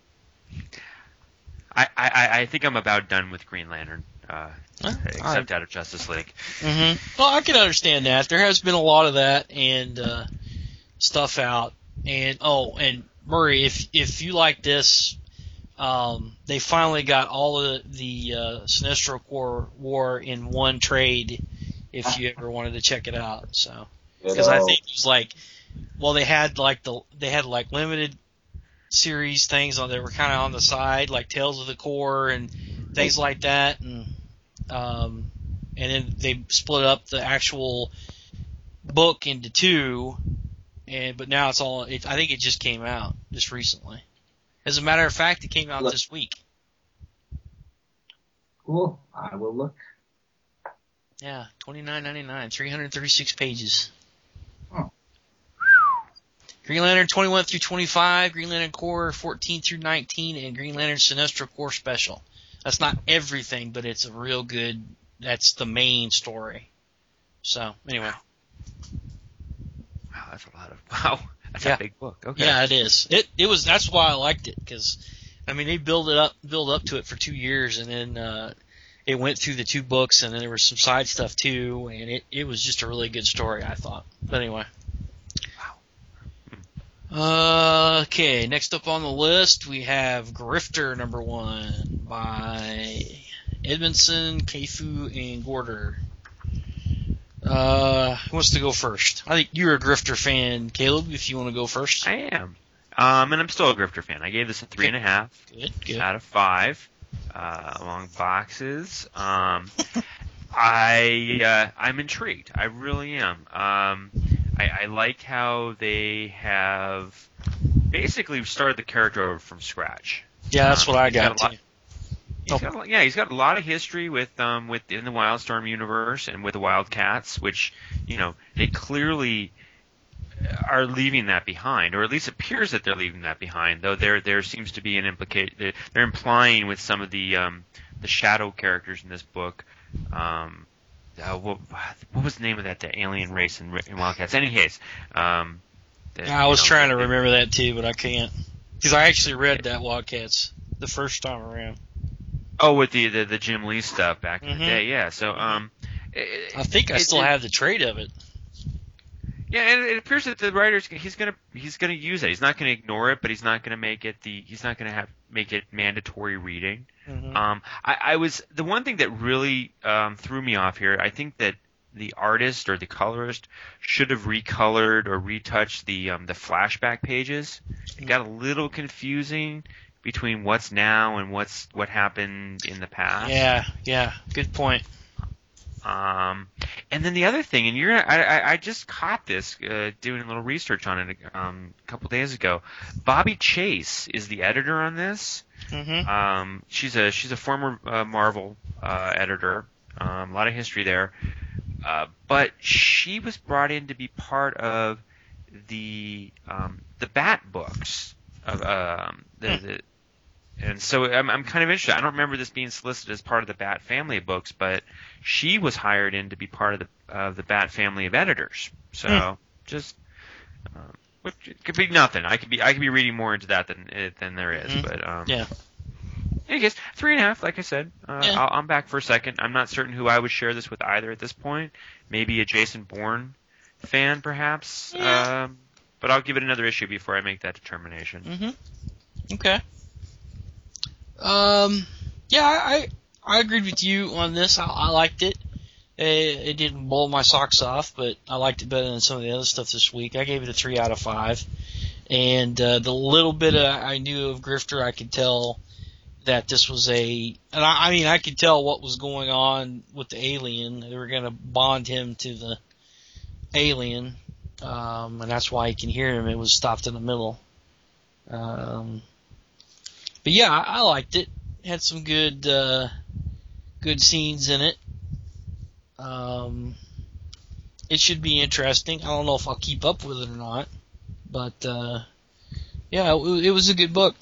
I think I'm about done with Green Lantern, except out of Justice League. Well, I can understand that. There has been a lot of that and stuff out. And Murray, if you like this. They finally got all of the Sinestro Corps War in one trade. If you ever wanted to check it out, so because I think it was they had limited series things that were kind of on the side, like Tales of the Corps and things like that, and then they split up the actual book into two, but now it's all. I think it just came out just recently. As a matter of fact, it came out this week. Cool. I will look. Yeah, $29.99, 336 pages. Oh. Green Lantern 21 through 25, Green Lantern Corps 14 through 19, and Green Lantern Sinestro Corps Special. That's not everything, but it's a real good. That's the main story. So anyway. Wow, that's a lot of That's a big book. Okay. Yeah, it is. It was. That's why I liked it, because they build up to it for 2 years, and then it went through the 2 books, and then there was some side stuff too, and it was just a really good story, I thought. But anyway. Wow. Okay, next up on the list we have Grifter #1 by Edmondson, Cafu, and Gorder. Who wants to go first? I think you're a Grifter fan, Caleb, if you want to go first. I am. And I'm still a Grifter fan. I gave this a 3.5 out of 5 along boxes. I'm intrigued. I really am. I like how they have basically started the character over from scratch. Yeah, that's what I got too. He's got a lot of history with in the Wildstorm universe and with the Wildcats, which they clearly are leaving that behind, or at least appears that they're leaving that behind. Though there seems to be an implication. They're implying with some of the shadow characters in this book. What was the name of the alien race in Wildcats? In any case, I was trying to remember that too, but I can't, because I actually read that Wildcats the first time around. Oh, with the Jim Lee stuff back in the day, yeah. So, I think I still have the trade of it. Yeah, and it appears that the writers he's gonna use it. He's not gonna ignore it, but he's not gonna make it make it mandatory reading. I was the one thing that really threw me off here. I think that the artist or the colorist should have recolored or retouched the flashback pages. It got a little confusing between what's now and what happened in the past. Yeah, good point. And then the other thing, and I just caught this doing a little research on it a couple days ago. Bobby Chase is the editor on this. Mm-hmm. She's a former Marvel editor. A lot of history there. But she was brought in to be part of the Bat books of and so I'm kind of interested. I don't remember this being solicited as part of the Bat family of books, but she was hired in to be part of the Bat family of editors. So just which it could be nothing. I could be reading more into that than there is. But yeah. I guess 3.5. Like I said, Yeah. I'm back for a second. I'm not certain who I would share this with either at this point. Maybe a Jason Bourne fan, perhaps. Yeah. But I'll give it another issue before I make that determination. Mm-hmm. Okay. Yeah, I agreed with you on this. I liked it. It didn't blow my socks off, but I liked it better than some of the other stuff this week. I gave it a 3 out of 5. And the little bit I knew of Grifter, I could tell that this was and I could tell what was going on with the alien. They were going to bond him to the alien, and that's why he can hear him. It was stopped in the middle. But yeah, I liked it. Had some good scenes in it. It should be interesting. I don't know if I'll keep up with it or not, but yeah, it was a good book.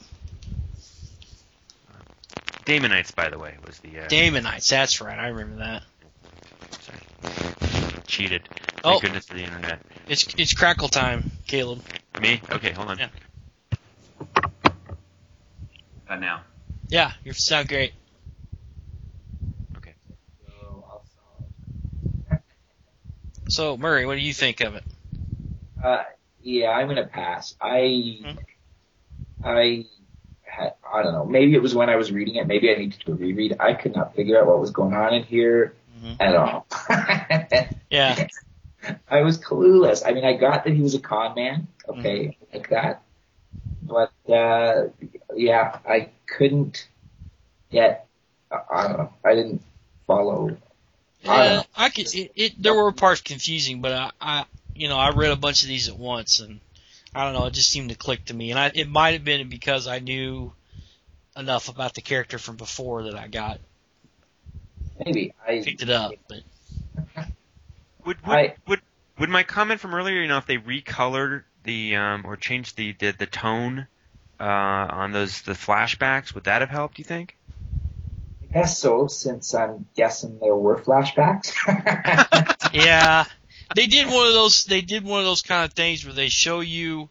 Daemonites, by the way, was the Daemonites. That's right. I remember that. Sorry. Cheated. Thank goodness for the internet. It's crackle time, Caleb. Me? Okay, hold on. Yeah. Now. Yeah, you sound great. Okay. So, Murray, what do you think of it? Yeah, I'm gonna pass. I don't know. Maybe it was when I was reading it. Maybe I needed to reread. I could not figure out what was going on in here at all. Yeah. I was clueless. I mean, I got that he was a con man. Okay, like that. But yeah, I couldn't get. I don't know. I didn't follow. Yeah, I could. There were parts confusing, but I read a bunch of these at once, and I don't know. It just seemed to click to me, and it might have been because I knew enough about the character from before that I got. Maybe I picked it up, but. Would my comment from earlier, if they recolored the or changed the tone on the flashbacks, would that have helped? You think? I guess so, since I'm guessing there were flashbacks. Yeah, they did one of those. They did one of those kind of things where they show you,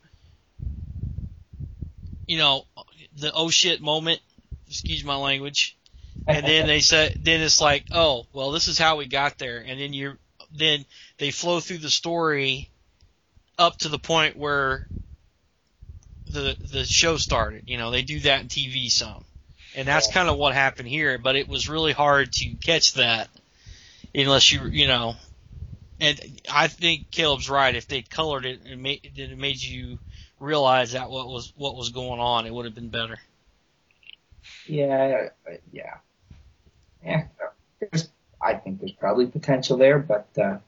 the oh shit moment. Excuse my language. And then then it's like, oh, well, this is how we got there, and then they flow through the story up to the point where the show started. They do that in TV some. And that's kind of what happened here, but it was really hard to catch that unless and I think Caleb's right. If they'd colored it and it made you realize that what was going on, it would have been better. Yeah. I think there's probably potential there, but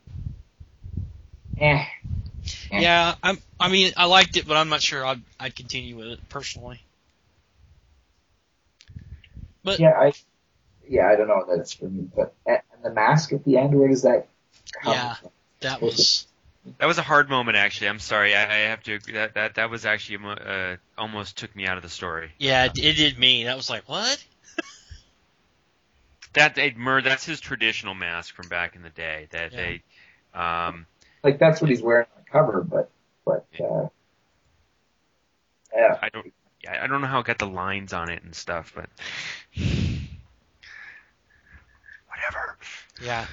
Yeah, I liked it, but I'm not sure I'd continue with it personally. But I don't know that it's for me. But and the mask at the end, where does that come from? That was a hard moment, actually. I'm sorry, I have to agree that was actually almost took me out of the story. Yeah, it did me. That was like, what? That's his traditional mask from back in the day. Like that's what he's wearing on the cover, but yeah. I don't know how it got the lines on it and stuff, but whatever. Yeah.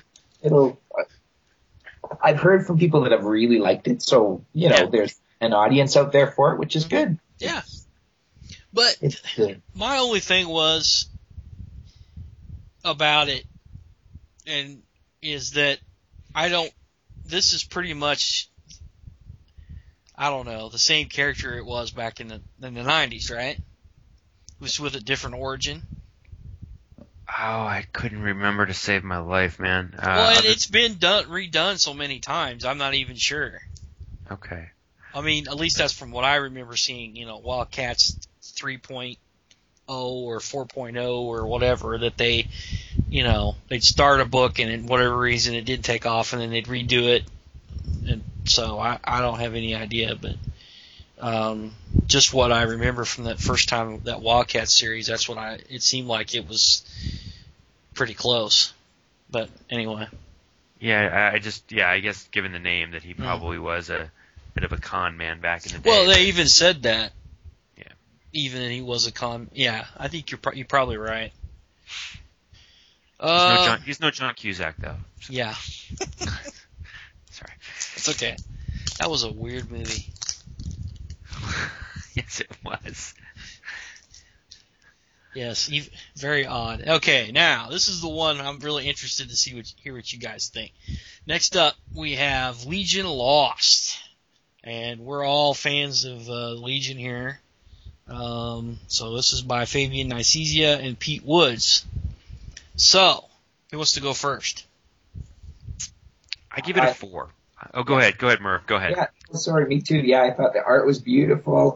I've heard from people that have really liked it, so there's an audience out there for it, which is good. Yeah. But it's good. My only thing was about it, and is that this is pretty much, I don't know, the same character it was back in the 90s, right? It was with a different origin. I couldn't remember to save my life, man. Well, and it's been redone so many times, I'm not even sure. Okay. I mean, at least that's from what I remember seeing, Wildcats 3.0 or 4.0 or whatever, that they'd start a book and for whatever reason it didn't take off and then they'd redo it. And so I don't have any idea, but just what I remember from that first time, that Wildcats series, that's what it seemed like it was pretty close. But anyway. Yeah, I guess given the name that he probably was a bit of a con man back in the day. Well, they even said that. Yeah. Even he was a con. Yeah, I think you're probably right. He's no John Cusack, though. Yeah. Sorry. It's okay. That was a weird movie. Yes, it was. Yes, very odd. Okay, now this is the one I'm really interested to hear what you guys think. Next up, we have Legion Lost, and we're all fans of Legion here. So this is by Fabian Nicieza and Pete Woods. So, who wants to go first? I give it a 4. Oh, go ahead, Murph. Go ahead. Yeah, sorry, me too. Yeah, I thought the art was beautiful.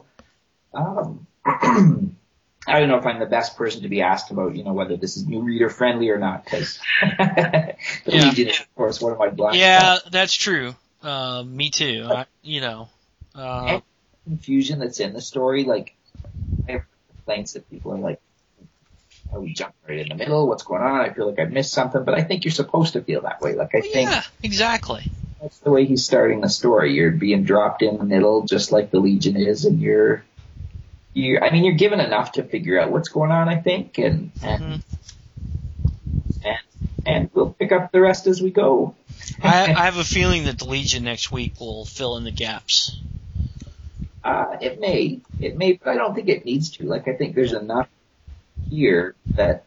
I don't know if I'm the best person to be asked about, whether this is new reader friendly or not, because Legion is, of course, one of my blind spots. That's true. Me too. And confusion that's in the story, like, I have complaints that people are like, "Are we jumping right in the middle? What's going on? I feel like I missed something." But I think you're supposed to feel that way. Like, I think exactly. That's the way he's starting the story. You're being dropped in the middle, just like the Legion is, and you're given enough to figure out what's going on, I think, and we'll pick up the rest as we go. I have a feeling that the Legion next week will fill in the gaps. It may, but I don't think it needs to. Like, I think there's enough here that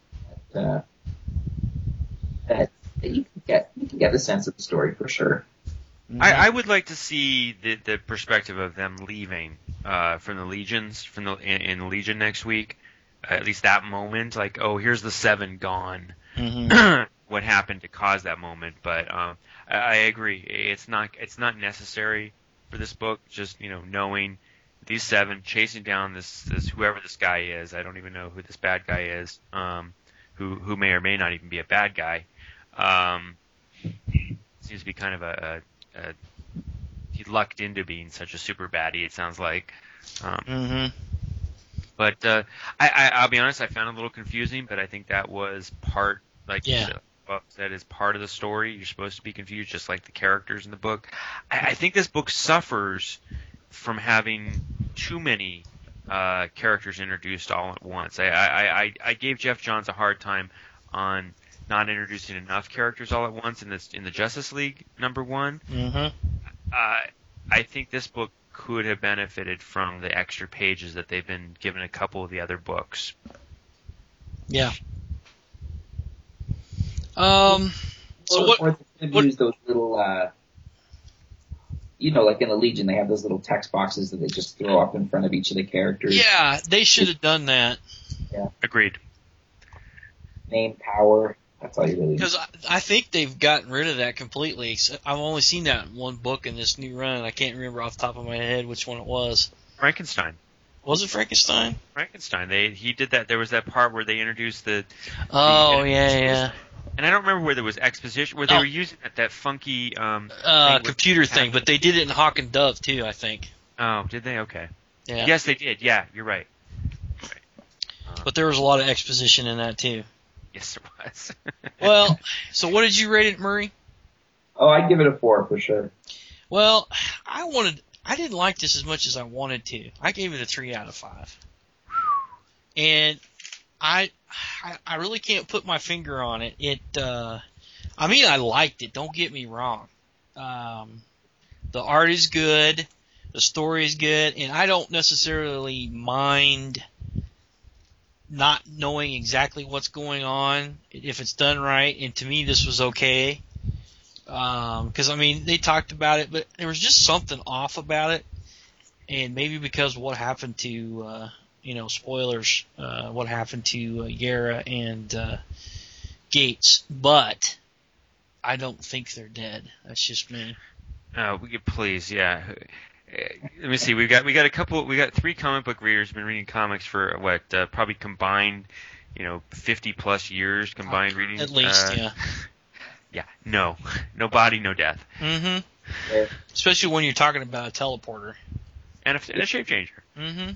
you can get the sense of the story for sure. I would like to see the perspective of them leaving from the Legions in the Legion next week. At least that moment, like, oh, here's the 7 gone. Mm-hmm. What happened to cause that moment? But I agree. It's not necessary for this book. Just knowing these 7 chasing down this whoever this guy is. I don't even know who this bad guy is. Who may or may not even be a bad guy. Seems to be kind of he lucked into being such a super baddie, it sounds like. But I'll be honest, I found it a little confusing, but I think that was part, like that is part of the story. You're supposed to be confused, just like the characters in the book. I think this book suffers from having too many characters introduced all at once. I gave Jeff Johns a hard time on not introducing enough characters all at once in the Justice League #1. Mm-hmm. I think this book could have benefited from the extra pages that they've been given a couple of the other books. Yeah. So or they could use those little, like in the Legion, they have those little text boxes that they just throw up in front of each of the characters. Yeah, they should have done that. Yeah. Agreed. Name, power. That's all you really need. Because I think they've gotten rid of that completely. I've only seen that in one book in this new run. I can't remember off the top of my head which one it was. Frankenstein. Was it Frankenstein? Frankenstein. He did that. There was that part where they introduced the. Yeah. And I don't remember where there was exposition, where they were using that funky computer thing, but they did it in Hawk and Dove too, I think. Oh, did they? Okay. Yeah. Yes, they did. Yeah, you're right. But there was a lot of exposition in that too. Yes, there was. Well, so what did you rate it, Murray? Oh, I'd give it a 4 for sure. Well, I didn't like this as much as I wanted to. I gave it a 3 out of 5. And I really can't put my finger on it. I liked it. Don't get me wrong. The art is good. The story is good. And I don't necessarily mind not knowing exactly what's going on if it's done right. And to me, this was okay. Because, they talked about it, but there was just something off about it. And maybe because what happened to, spoilers, what happened to Yara and gates, but I don't think they're dead. That's just me. We could please, yeah. Let me see. We got 3 comic book readers who've been reading comics for probably combined, 50 plus years combined reading. At least, yeah. Yeah, no body, no death. Mm-hmm. Especially when you're talking about a teleporter and a shape changer. Mm-hmm.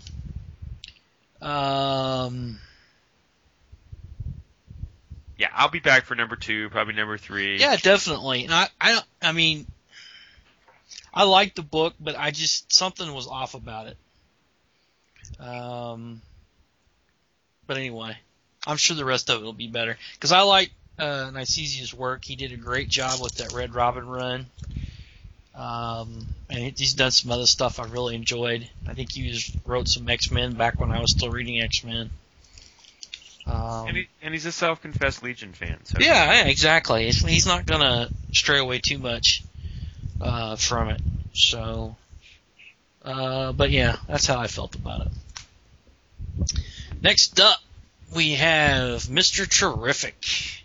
Yeah, I'll be back for number 2, probably number 3. Yeah, definitely. And I mean, I liked the book, but something was off about it. But anyway, I'm sure the rest of it will be better. Because I like Nicesia's work. He did a great job with that Red Robin run. And he's done some other stuff I really enjoyed. I think he wrote some X-Men back when I was still reading X-Men. And he's a self-confessed Legion fan. So yeah, exactly. He's not going to stray away too much from it. So, but yeah, that's how I felt about it. Next up, we have Mr. Terrific.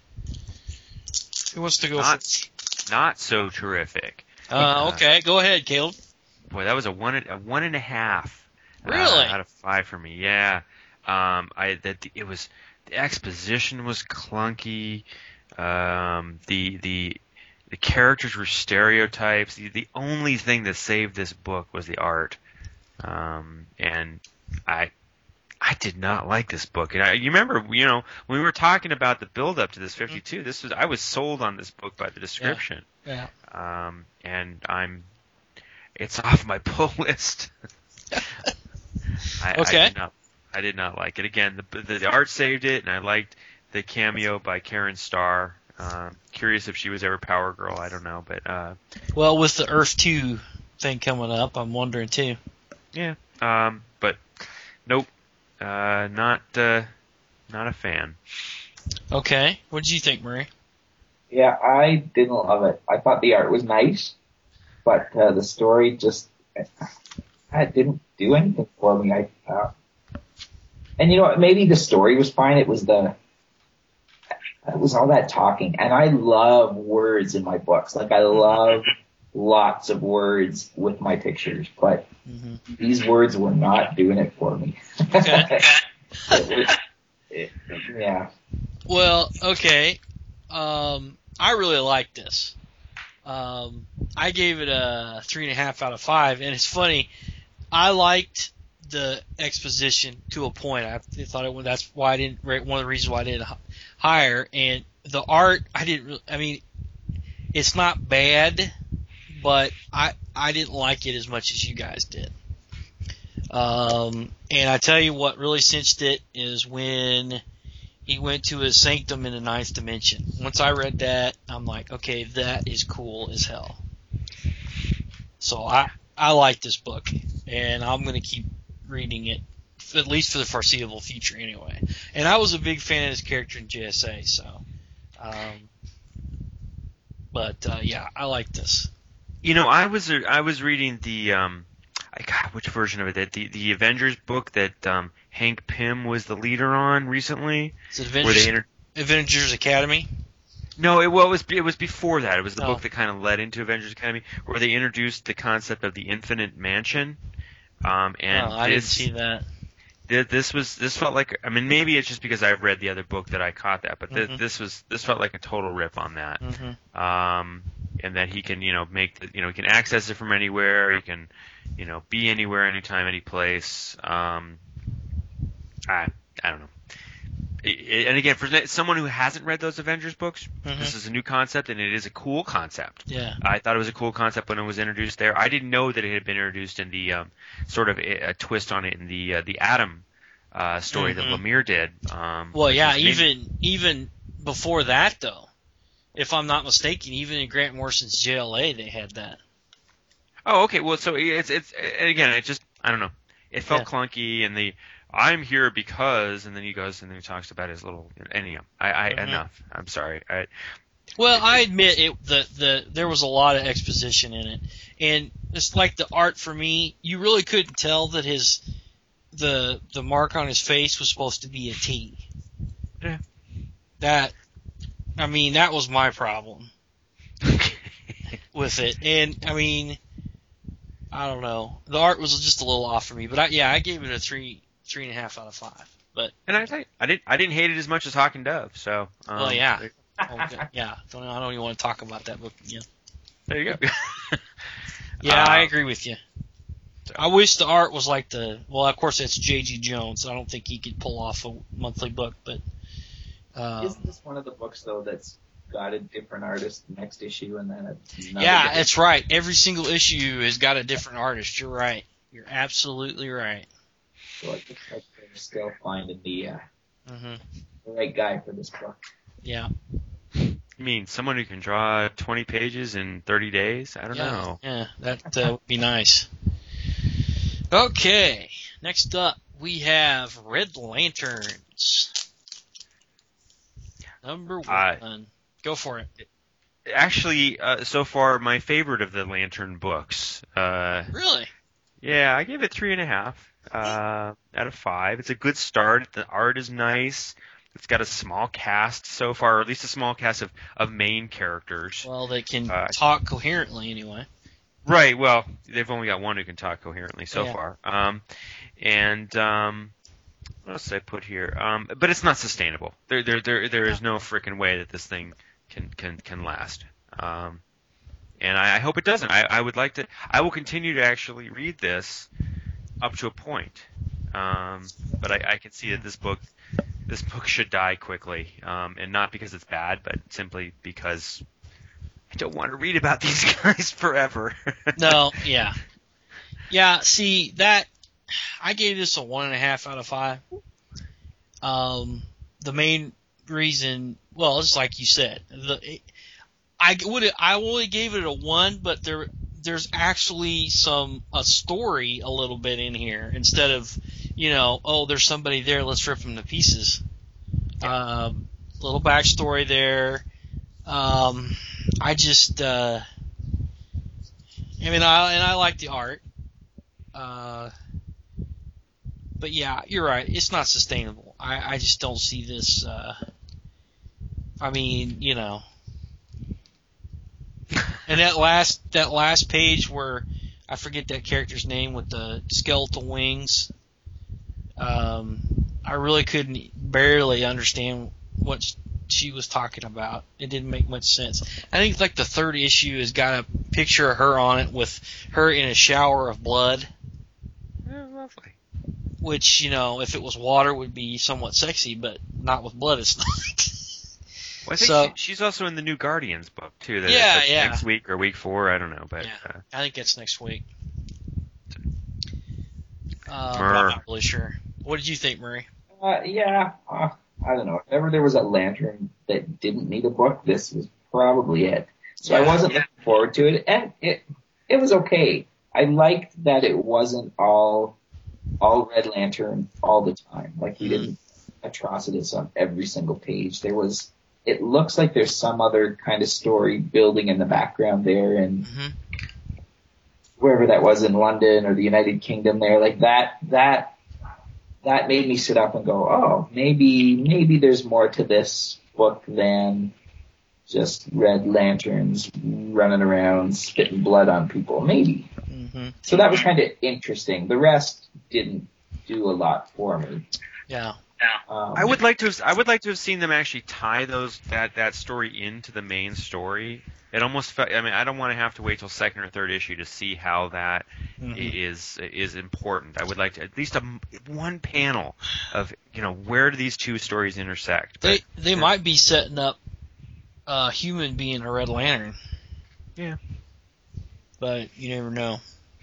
Who wants to go first? Not so terrific. Okay, go ahead, Caleb. Boy, that was a 1.5. Really? Out of 5 for me. Yeah. The exposition was clunky. The characters were stereotypes. The only thing that saved this book was the art. And I did not like this book. And you remember, when we were talking about the build up to this 52, I was sold on this book by the description. Yeah. And it's off my pull list. Okay. I did not like it. Again, the art saved it, and I liked the cameo by Karen Starr. Curious if she was ever Power Girl. I don't know, but well, with the Earth 2 thing coming up, I'm wondering too. Yeah. But nope. Not a fan. Okay. What did you think, Murray? Yeah, I didn't love it. I thought the art was nice, but the story just didn't do anything for me. And you know what? Maybe the story was fine. It was all that talking, and I love words in my books. Like I love lots of words with my pictures, but these words were not doing it for me. Okay. Yeah. Well, okay. I really liked this. I gave it a 3.5 out of 5, and it's funny. I liked the exposition to a point. I thought that's why I didn't rate, one of the reasons why I didn't higher. And the art, it's not bad, but I didn't like it as much as you guys did. And I tell you what really cinched it is when he went to his sanctum in the 9th dimension. Once I read that, I'm like, okay, that is cool as hell. So I like this book, and I'm going to keep reading it, at least for the foreseeable future anyway. And I was a big fan of his character in JSA, so. Yeah, I like this. I was reading the which version of it? The Avengers book that Hank Pym was the leader on recently. Is it Avengers Academy? No, it was before that. It was the book that kind of led into Avengers Academy, where they introduced the concept of the Infinite Mansion. I didn't see that. This felt like, maybe it's just because I've read the other book that I caught that, but this felt like a total rip on that. And that he can, he can access it from anywhere. He can, be anywhere, anytime, any place. I don't know. And again, for someone who hasn't read those Avengers books, this is a new concept, and it is a cool concept. Yeah. I thought it was a cool concept when it was introduced there. I didn't know that it had been introduced in the sort of a twist on it in the Atom story that Lemire did. Well, yeah, even before that, though, if I'm not mistaken, even in Grant Morrison's JLA, they had that. Oh, okay. Well, so it's again, it just, I don't know. It felt clunky, and I'm here because, and then he goes and then he talks about his little. Anyhow, enough. I'm sorry. I admit there was a lot of exposition in it, and it's like the art for me. You really couldn't tell that the mark on his face was supposed to be a T. Yeah. That mean, that was my problem with it. And, I mean, I don't know. The art was just a little off for me. But, I gave it a 3.5 out of 5. But And I didn't hate it as much as Hawk and Dove. So, well, yeah. Yeah. I don't even want to talk about that book again. There you go. Yeah, I agree with you. I wish the art was like of course it's J.G. Jones. I don't think he could pull off a monthly book, but isn't this one of the books though that's got a different artist next issue and then another? Yeah, that's right. Every single issue has got a different artist. You're right. You're absolutely right. So it looks like they're still finding the Mm-hmm. right guy for this book. Yeah. You mean someone who can draw 20 pages in 30 days? I don't know. Yeah, that would be nice. Okay, next up we have Red Lanterns. Number 1. Go for it. Actually, so far, my favorite of the Lantern books. Really? Yeah, I gave it 3.5 out of 5. It's a good start. The art is nice. It's got a small cast so far, or at least a small cast of main characters. Well, they can talk coherently anyway. Right. Well, they've only got one who can talk coherently so far. And what else did I put here? But it's not sustainable. There is no freaking way that this thing can last. And I hope it doesn't. I would like to. I will continue to actually read this up to a point. But I can see that this book should die quickly, and not because it's bad, but simply because I don't want to read about these guys forever. No, yeah. Yeah, see, that, I gave this a 1.5 out of 5. The main reason, well, it's like you said, I only gave it a 1, but there's actually a story a little bit in here, instead of, there's somebody there, let's rip them to pieces. Little backstory there. I just, I like the art. But yeah, you're right. It's not sustainable. I just don't see this, and that last page where, I forget that character's name with the skeletal wings, I really couldn't barely understand what she was talking about. It didn't make much sense. I think like the third issue has got a picture of her on it with her in a shower of blood. Oh, lovely. Which, if it was water would be somewhat sexy, but not with blood it's not. Well, I think she's also in the new Guardians book too. That's next week or week 4, I don't know, but I think it's next week. I'm not really sure. What did you think, Murray? I don't know. If ever there was a Lantern that didn't need a book, this was probably it. So I wasn't looking forward to it, and it was okay. I liked that it wasn't all Red Lantern all the time. Like he didn't atrocities on every single page. It looks like there's some other kind of story building in the background there, and wherever that was in London or the United Kingdom there, like that made me sit up and go, oh, maybe there's more to this book than just Red Lanterns running around spitting blood on people. Maybe. Mm-hmm. So that was kind of interesting. The rest didn't do a lot for me. Yeah. I would like to have seen them actually tie that story into the main story. It almost felt. I mean, I don't want to have to wait till second or third issue to see how that is important. I would like to at least one panel of where do these two stories intersect. But, they might be setting up Human being a Red Lantern. Yeah, but you never know.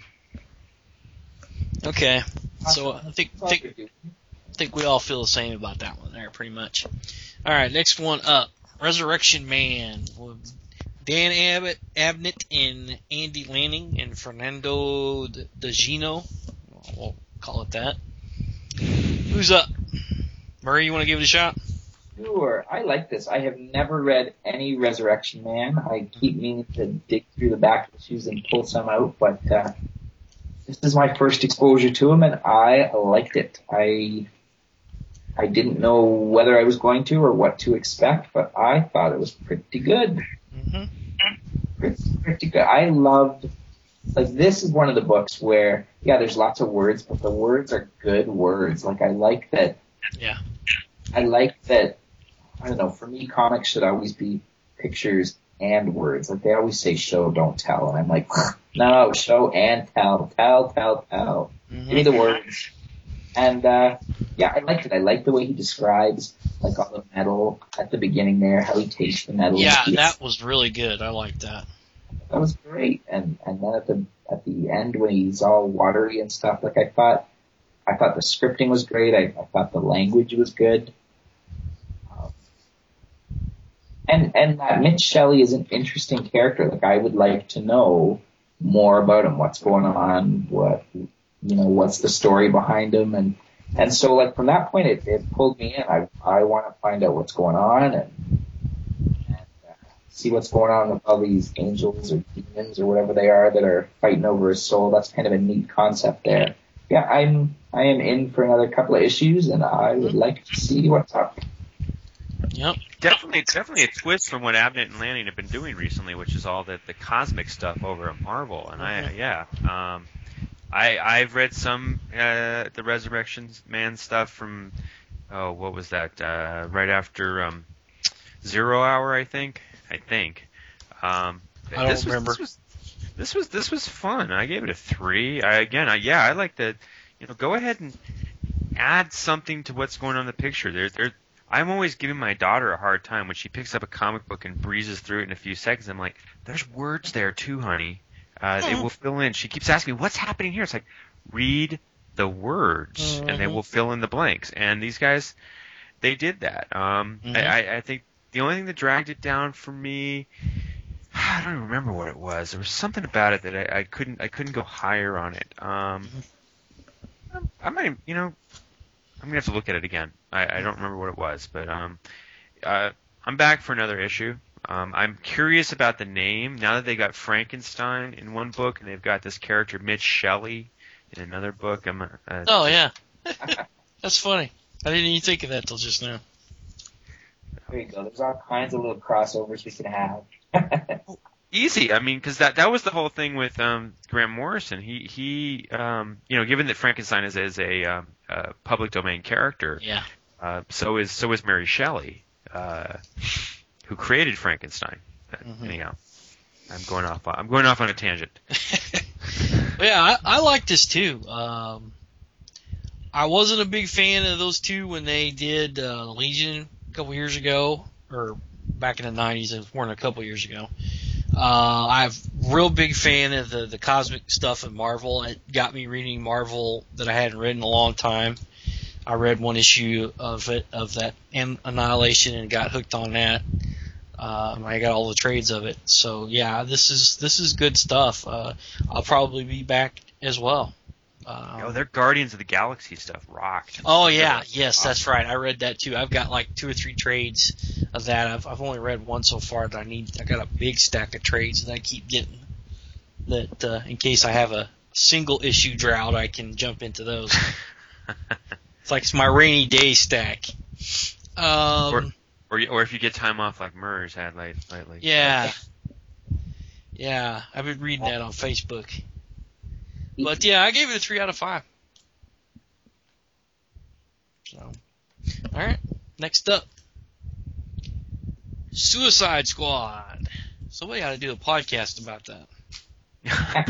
Okay, so I think we all feel the same about that one there, pretty much. All right, next one up, Resurrection Man with Dan Abnett and Andy Lanning and Fernando DeGino. We'll call it that. Who's up? Murray, you want to give it a shot? Sure. I like this. I have never read any Resurrection Man. I keep meaning to dig through the back issues and pull some out, but this is my first exposure to him, and I liked it. I didn't know whether I was going to or what to expect, but I thought it was pretty good. Mm-hmm. Pretty good. I loved, like, this is one of the books where, yeah, there's lots of words, but the words are good words. Like, I like that. Yeah. I like that, I don't know, for me, comics should always be pictures and words. Like, they always say show, don't tell. And I'm like, no, show and tell. Tell. Mm-hmm. Give me the words. And, yeah, I liked it. I liked the way he describes, like, all the metal at the beginning there, how he takes the metal. Yeah, that was really good. I liked that. That was great. And then at the end when he's all watery and stuff, like, I thought the scripting was great. I thought the language was good. And Mitch Shelley is an interesting character. Like, I would like to know more about him. What's going on? What's the story behind him? And so, like, from that point, it pulled me in. I want to find out what's going on and see what's going on with all these angels or demons or whatever they are that are fighting over his soul. That's kind of a neat concept there. Yeah, I am in for another couple of issues, and I would like to see what's up. Yep. Definitely a twist from what Abnett and Lanning have been doing recently, which is all the cosmic stuff over at Marvel. And I've read some the Resurrections Man stuff from what was that? Right after Zero Hour, I think. I don't remember. This was fun. I gave it a 3. I like the, go ahead and add something to what's going on in the picture. I'm always giving my daughter a hard time when she picks up a comic book and breezes through it in a few seconds. I'm like, there's words there too, honey. They will fill in. She keeps asking me, what's happening here? It's like, read the words, and they will fill in the blanks. And these guys, they did that. I think the only thing that dragged it down for me, I don't even remember what it was. There was something about it that I couldn't go higher on it. I might, I'm gonna have to look at it again. I don't remember what it was, but I'm back for another issue. I'm curious about the name now that they got Frankenstein in one book and they've got this character Mitch Shelley in another book. Oh yeah, that's funny. I didn't even think of that till just now. There you go. There's all kinds of little crossovers we can have. Easy. I mean, because that was the whole thing with Grant Morrison. He given that Frankenstein is a public domain character. Yeah. So is Mary Shelley, who created Frankenstein. Anyhow, I'm going off on a tangent. Yeah, I like this too. I wasn't a big fan of those two when they did Legion a couple years ago, or back in the 90s. It was more than a couple years ago. I'm real big fan of the cosmic stuff at Marvel. It got me reading Marvel that I hadn't read in a long time. I read one issue of that Annihilation and got hooked on that. I got all the trades of it. So yeah, this is good stuff. I'll probably be back as well. Their Guardians of the Galaxy stuff rocked. Oh yeah, yes, that's right. I read that too. I've got like 2 or 3 trades of that. I've only read one so far. I got a big stack of trades that I keep getting. That in case I have a single issue drought, I can jump into those. It's like it's my rainy day stack. Or if you get time off like Murr's had lately. Yeah. Yeah, I've been reading that on Facebook. But yeah, I gave it a 3 out of 5. So, all right. Next up, Suicide Squad. Somebody ought to do a podcast about that.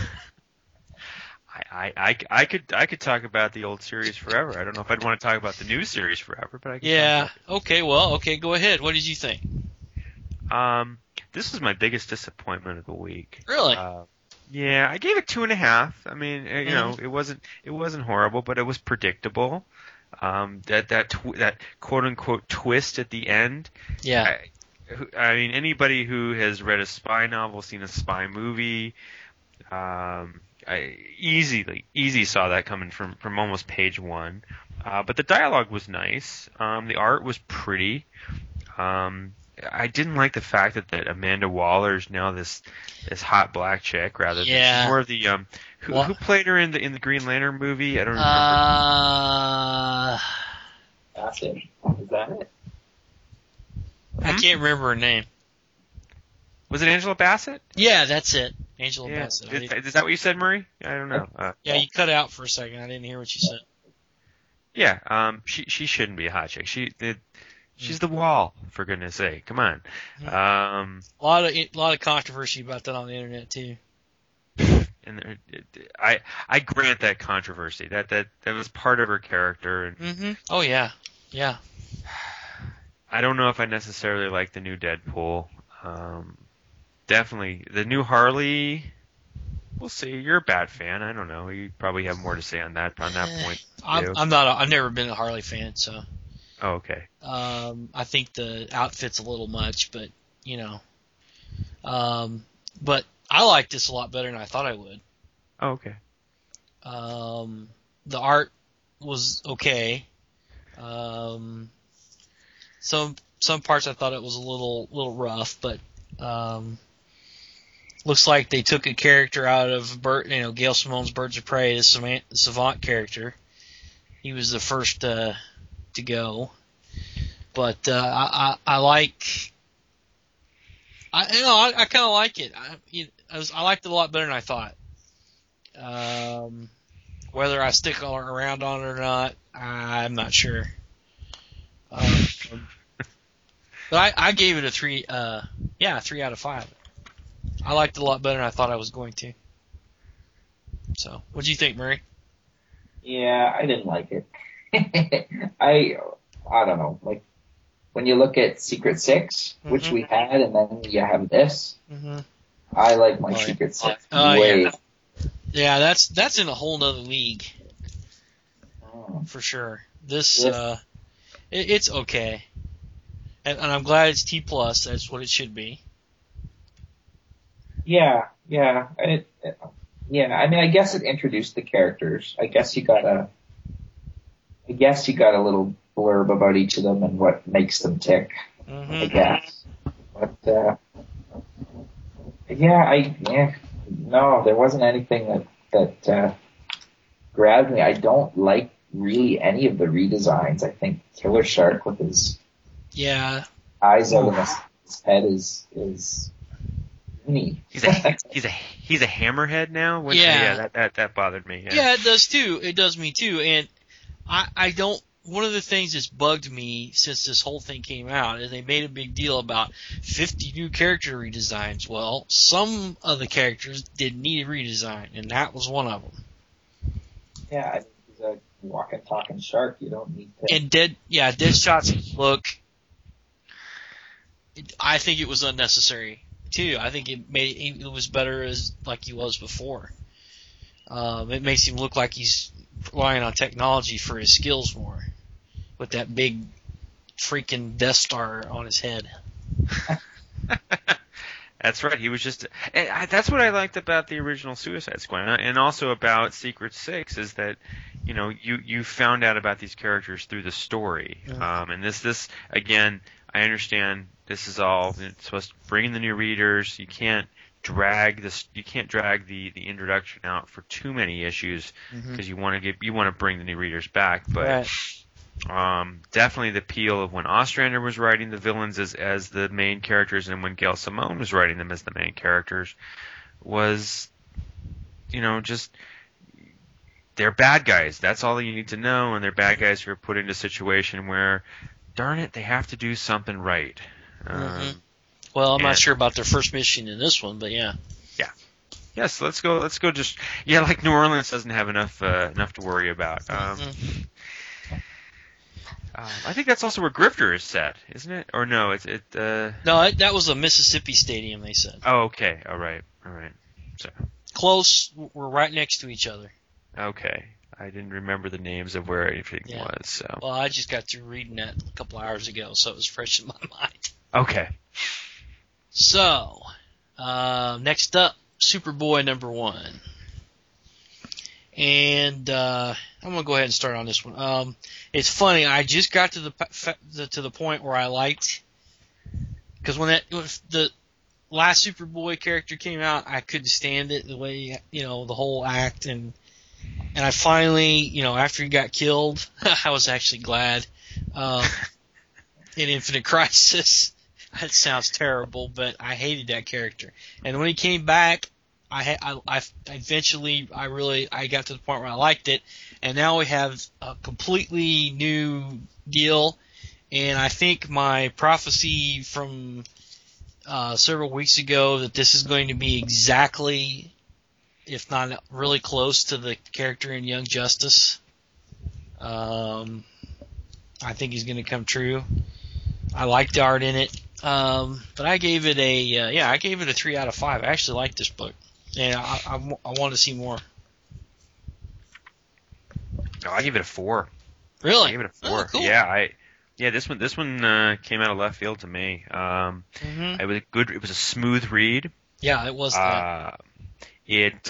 I could talk about the old series forever. I don't know if I'd want to talk about the new series forever, but I can. Yeah. Okay. Go ahead. What did you think? This was my biggest disappointment of the week. Really? Yeah, I gave it 2.5. I mean, it wasn't horrible, but it was predictable. That quote unquote twist at the end. Yeah. I mean, anybody who has read a spy novel, seen a spy movie, I easy saw that coming from almost page 1. But the dialogue was nice. The art was pretty. I didn't like the fact that Amanda Waller is now this hot black chick rather than she's more of the who played her in the Green Lantern movie. I don't remember. Bassett. Is that it? I can't remember her name. Was it Angela Bassett? Yeah, that's it. Angela Yeah. Bassett. Is that what you said, Murray? I don't know. Yeah, you cut out for a second. I didn't hear what you said. Yeah. She shouldn't be a hot chick. She's the wall, for goodness sake. Come on. A lot of controversy about that on the internet too. And I grant that controversy. That was part of her character. And Mm-hmm. Oh yeah. Yeah. I don't know if I necessarily like the new Deadpool. Definitely the new Harley. We'll see. You're a Bat fan. I don't know. You probably have more to say on that point. I'm not. I've never been a Harley fan, so. Oh, okay. I think the outfit's a little much, but you know. But I like this a lot better than I thought I would. Oh, okay. The art was okay. Some parts I thought it was a little rough, but looks like they took a character out of Gail Simone's Birds of Prey, the Savant character. He was the first to go, but I like. I kind of like it. I liked it a lot better than I thought. Whether I stick around on it or not, I'm not sure. But I gave it a 3. 3 out of 5. I liked it a lot better than I thought I was going to. So, what do you think, Murray? Yeah, I didn't like it. I don't know. Like when you look at Secret Six, which we had, and then you have this. Mm-hmm. I like my Secret Six way. Yeah, that's in a whole nother league for sure. This it's okay, and I'm glad it's T+. That's what it should be. Yeah. I mean, I guess it introduced the characters. I guess you got a little blurb about each of them and what makes them tick. Mm-hmm. I guess, but no, there wasn't anything that grabbed me. I don't like really any of the redesigns. I think Killer Shark with his eyes out of his head is neat. He's a hammerhead now. That bothered me. Yeah, it does too. It does me too. And I don't. One of the things that's bugged me since this whole thing came out is they made a big deal about 50 new character redesigns. Well, some of the characters didn't need a redesign, and that was one of them. Yeah, he's a walking, talking shark. You don't need to. And Deadshot's look, I think it was unnecessary too. I think it was better as like he was before. It makes him look like he's relying on technology for his skills more, with that big freaking Death Star on his head. That's right. He was just. That's what I liked about the original Suicide Squad, and also about Secret Six, is that you found out about these characters through the story. Mm-hmm. And this again, I understand. This is all it's supposed to bring in the new readers. You can't drag the introduction out for too many issues because you want to bring the new readers back. But definitely the appeal of when Ostrander was writing the villains as the main characters, and when Gail Simone was writing them as the main characters, was just they're bad guys. That's all you need to know, and they're bad guys who are put into a situation where, darn it, they have to do something right. Well, I'm not sure about their first mission in this one, but yeah. Yeah. Yes, let's go. Just like New Orleans doesn't have enough to worry about. I think that's also where Grifter is set, isn't it? Or no, No, that was a Mississippi Stadium. They said. Oh, okay. All right. So close. We're right next to each other. Okay. I didn't remember the names of where everything was. So. Well, I just got through reading that a couple hours ago, so it was fresh in my mind. Okay. So, next up, Superboy #1. And I'm going to go ahead and start on this one. It's funny, I just got to the point where I liked, because when the last Superboy character came out, I couldn't stand it, the way, the whole act, and I finally, after he got killed, I was actually glad in Infinite Crisis. That sounds terrible, but I hated that character. And when he came back, I eventually I got to the point where I liked it, and now we have a completely new deal. And I think my prophecy from several weeks ago that this is going to be exactly, if not really close to the character in Young Justice, I think is going to come true. I like the art in it, but I gave it a 3 out of 5. I actually like this book, and I want to see more. No, I give it a 4. Really? I give it a 4. Oh, cool. Yeah, this one came out of left field to me. It was good. It was a smooth read. Yeah, it was that. It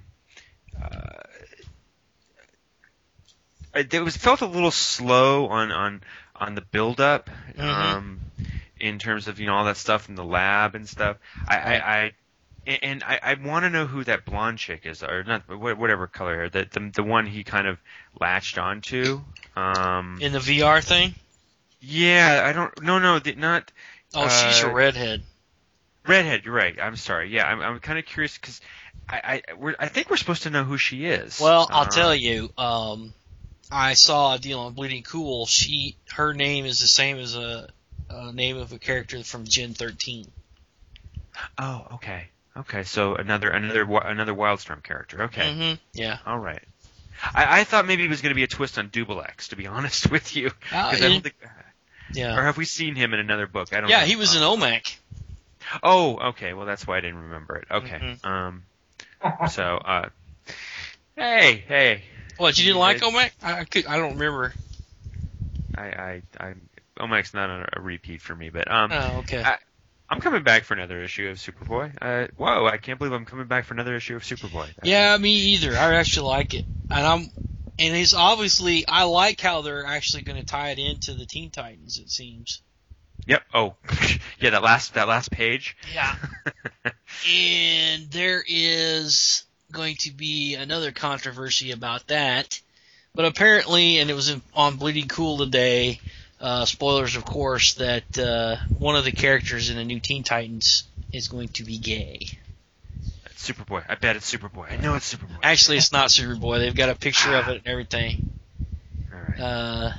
felt a little slow on the build up, in terms of all that stuff in the lab and stuff. I want to know who that blonde chick is, or not, whatever color hair, the one he kind of latched onto. In the VR thing? Yeah, I don't. No, not. Oh, she's a redhead. Redhead, you're right. I'm sorry. Yeah, I'm kind of curious because I think we're supposed to know who she is. Well, I'll tell you. I saw a deal on Bleeding Cool. Her name is the same as a name of a character from Gen 13. Oh, okay. Okay, so another Wildstorm character. Okay. Mm-hmm. Yeah. All right. I thought maybe it was going to be a twist on Double X, to be honest with you. I don't think. Yeah. Or have we seen him in another book? I don't know. Yeah, he was in OMAC. Oh, okay. Well, that's why I didn't remember it. Okay. Mm-hmm. So, hey. What, you didn't like OMAC? I don't remember. OMAC's not a repeat for me, but Oh, okay. I'm coming back for another issue of Superboy. Whoa, I can't believe I'm coming back for another issue of Superboy. Yeah, me either. I actually like it, and it's obviously I like how they're actually going to tie it into the Teen Titans. It seems. Yep. Oh, yeah. That last page. Yeah. And there is going to be another controversy about that, but apparently, and it was on Bleeding Cool today. Spoilers, of course, that one of the characters in the new Teen Titans is going to be gay. It's Superboy. I bet it's Superboy. I know it's Superboy. Actually, it's not Superboy. They've got a picture of it and everything. All right.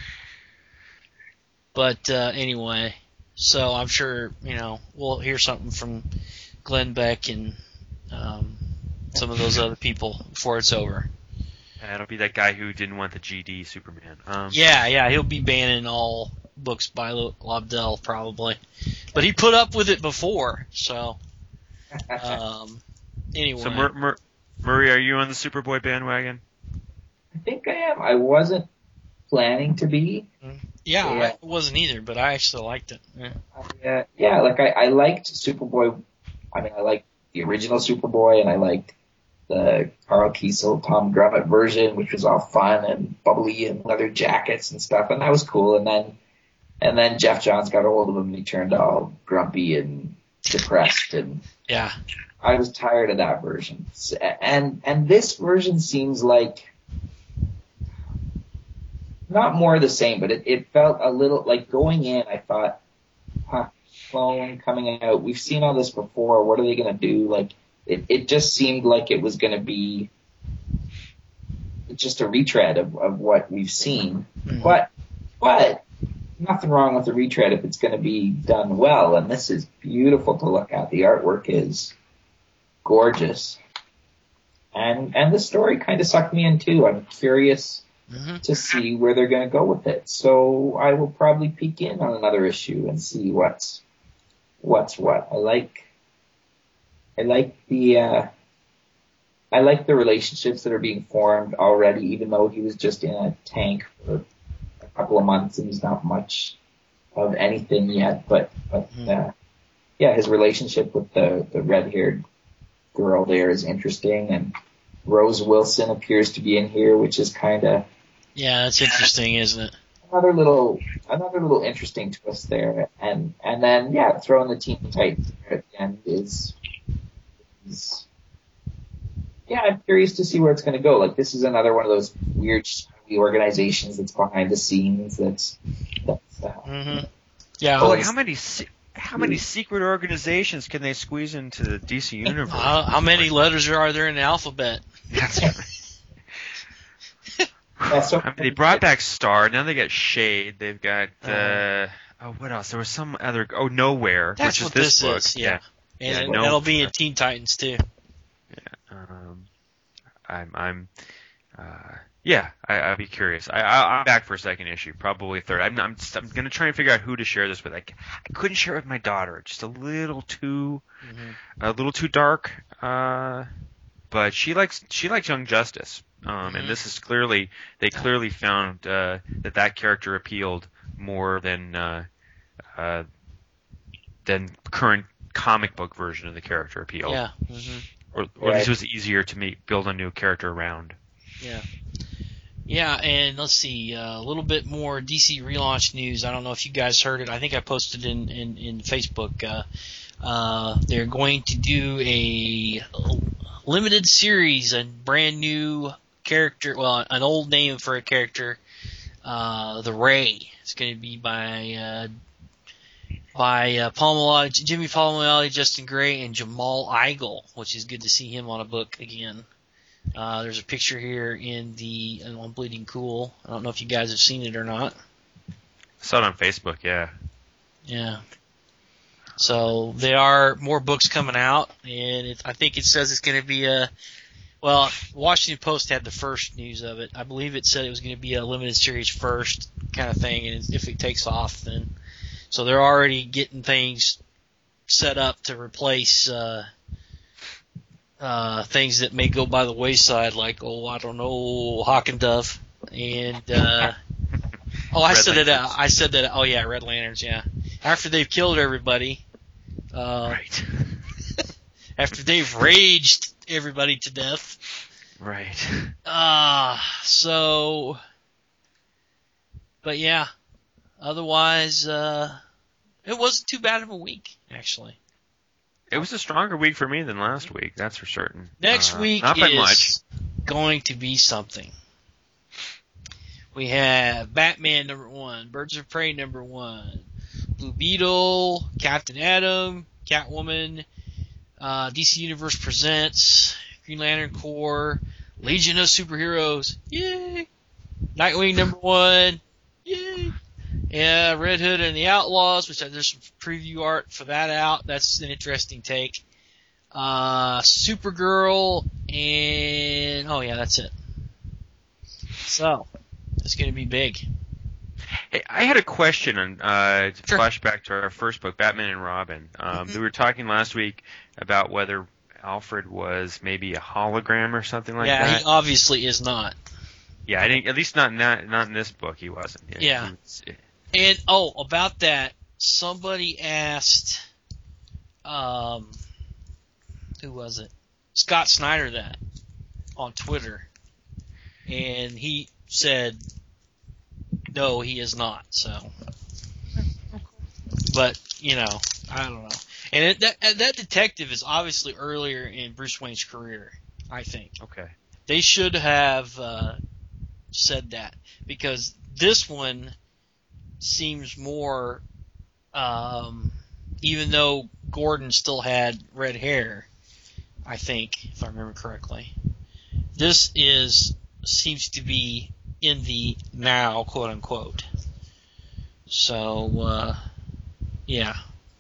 But anyway, so I'm sure we'll hear something from Glenn Beck and some of those other people before it's over. It'll be that guy who didn't want the GD Superman. Yeah, he'll be banning all books by Lobdell probably, but he put up with it before. So anyway, so Murray, are you on the Superboy bandwagon? I think I am. I wasn't planning to be. Yeah, I wasn't either, but I actually liked it. Yeah. I liked Superboy. I mean, I liked the original Superboy, and I liked the Carl Kiesel, Tom Grummett version, which was all fun and bubbly and leather jackets and stuff, and that was cool. And then Jeff Johns got a hold of him, and he turned all grumpy and depressed, and yeah, I was tired of that version. And this version seems like not more the same, but it felt a little like going in. I thought, clone coming out. We've seen all this before. What are they going to do? Like. It just seemed like it was going to be just a retread of what we've seen. Mm-hmm. But nothing wrong with the retread if it's going to be done well. And this is beautiful to look at. The artwork is gorgeous. And the story kind of sucked me in too. I'm curious to see where they're going to go with it. So I will probably peek in on another issue and see what's what. I like the relationships that are being formed already, even though he was just in a tank for a couple of months and he's not much of anything yet. But his relationship with the red-haired girl there is interesting, and Rose Wilson appears to be in here, which is kind of that's interesting, isn't it? Another little interesting twist there, and then throwing the Teen Titans at the end is. I'm curious to see where it's going to go. Like, this is another one of those weird organizations that's behind the scenes that's Mm-hmm. Yeah. Boy, how many secret organizations can they squeeze into the DC universe? How many letters are there in the alphabet? That's right. They brought back Star. Now they got Shade. They've got what else? There was some other. Nowhere. That's which what is this book. is. Yeah. And Yeah, that'll be in Teen Titans too. Yeah. I'd be curious. I'm back for a second issue, probably third. I'm gonna try and figure out who to share this with. I couldn't share it with my daughter. Just a little too dark. But she likes Young Justice. And this is they clearly found that character appealed more than current comic book version of the character appealed. Yeah. Mm-hmm. Or at least it was easier to build a new character around. Yeah. Yeah, and let's see, a little bit more DC relaunch news. I don't know if you guys heard it. I think I posted in Facebook. They're going to do a limited series, a brand new character, well, an old name for a character, the Ray. It's going to be by Jimmy Palmiotti, Justin Gray, and Jamal Igle, which is good to see him on a book again. There's a picture here on Bleeding Cool. I don't know if you guys have seen it or not. I saw it on Facebook, yeah. Yeah. So there are more books coming out, and I think it says it's going to be Washington Post had the first news of it. I believe it said it was going to be a limited series first kind of thing, and if it takes off, then. So they're already getting things set up to replace things that may go by the wayside, like, I don't know, Hawk and Dove. And, I said that, Red Lanterns, yeah. After they've killed everybody. Right. After they've raged everybody to death. Right. But yeah. Otherwise, it wasn't too bad of a week, actually. It was a stronger week for me than last week, that's for certain. Next week not by is much. going to be something. We have Batman #1, Birds of Prey #1, Blue Beetle, Captain Atom, Catwoman, DC Universe Presents, Green Lantern Corps, Legion of Superheroes, yay! Nightwing #1, yay! Yeah, Red Hood and the Outlaws, which there's some preview art for that out. That's an interesting take. Supergirl, and that's it. So, it's going to be big. Hey, I had a question on to flash back to our first book, Batman and Robin. We were talking last week about whether Alfred was maybe a hologram or something like that. Yeah, he obviously is not. Yeah, I think at least not in this book he wasn't. Yeah. And about that, somebody asked, who was it? Scott Snyder that on Twitter, and he said, no, he is not. So, but I don't know. And that detective is obviously earlier in Bruce Wayne's career, I think. Okay. They should have said that, because this one seems more, even though Gordon still had red hair, I think, if I remember correctly. This seems to be in the now, quote unquote. So, yeah.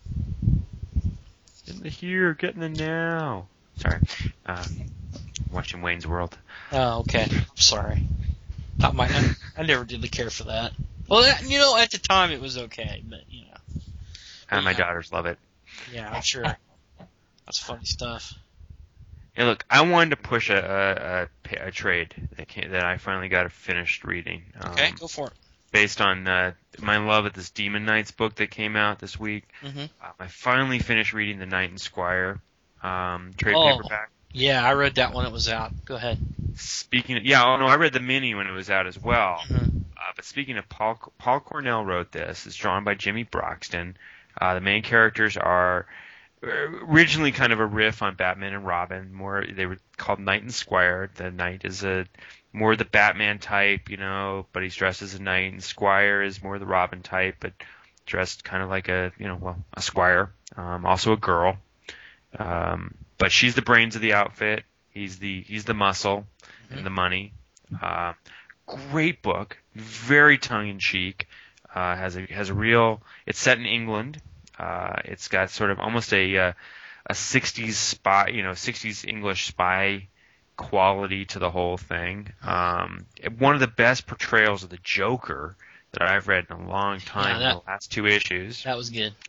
In the here, get in the now. Sorry. Watching Wayne's World. Oh, okay. Sorry. I never did care for that. Well, at the time it was okay, but And my daughters love it. Yeah, I'm sure. That's funny stuff. Hey, look, I wanted to push a trade that I finally got finished reading. Okay, go for it. Based on my love of this Demon Knights book that came out this week. Mm-hmm. I finally finished reading the Knight and Squire trade paperback. Yeah, I read that when it was out. Go ahead. I read the mini when it was out as well. Mm-hmm. But speaking of Paul Cornell wrote this. It's drawn by Jimmy Broxton. The main characters are originally kind of a riff on Batman and Robin. They were called Knight and Squire. The Knight is more the Batman type, but he's dressed as a knight, and Squire is more the Robin type, but dressed kind of like a squire, also a girl. But she's the brains of the outfit. He's the muscle and the money. Great book, very tongue in cheek. Has a real. It's set in England. It's got sort of almost a 60s spy, 60s English spy quality to the whole thing. One of the best portrayals of the Joker that I've read in a long time. In the last 2 issues. That was good.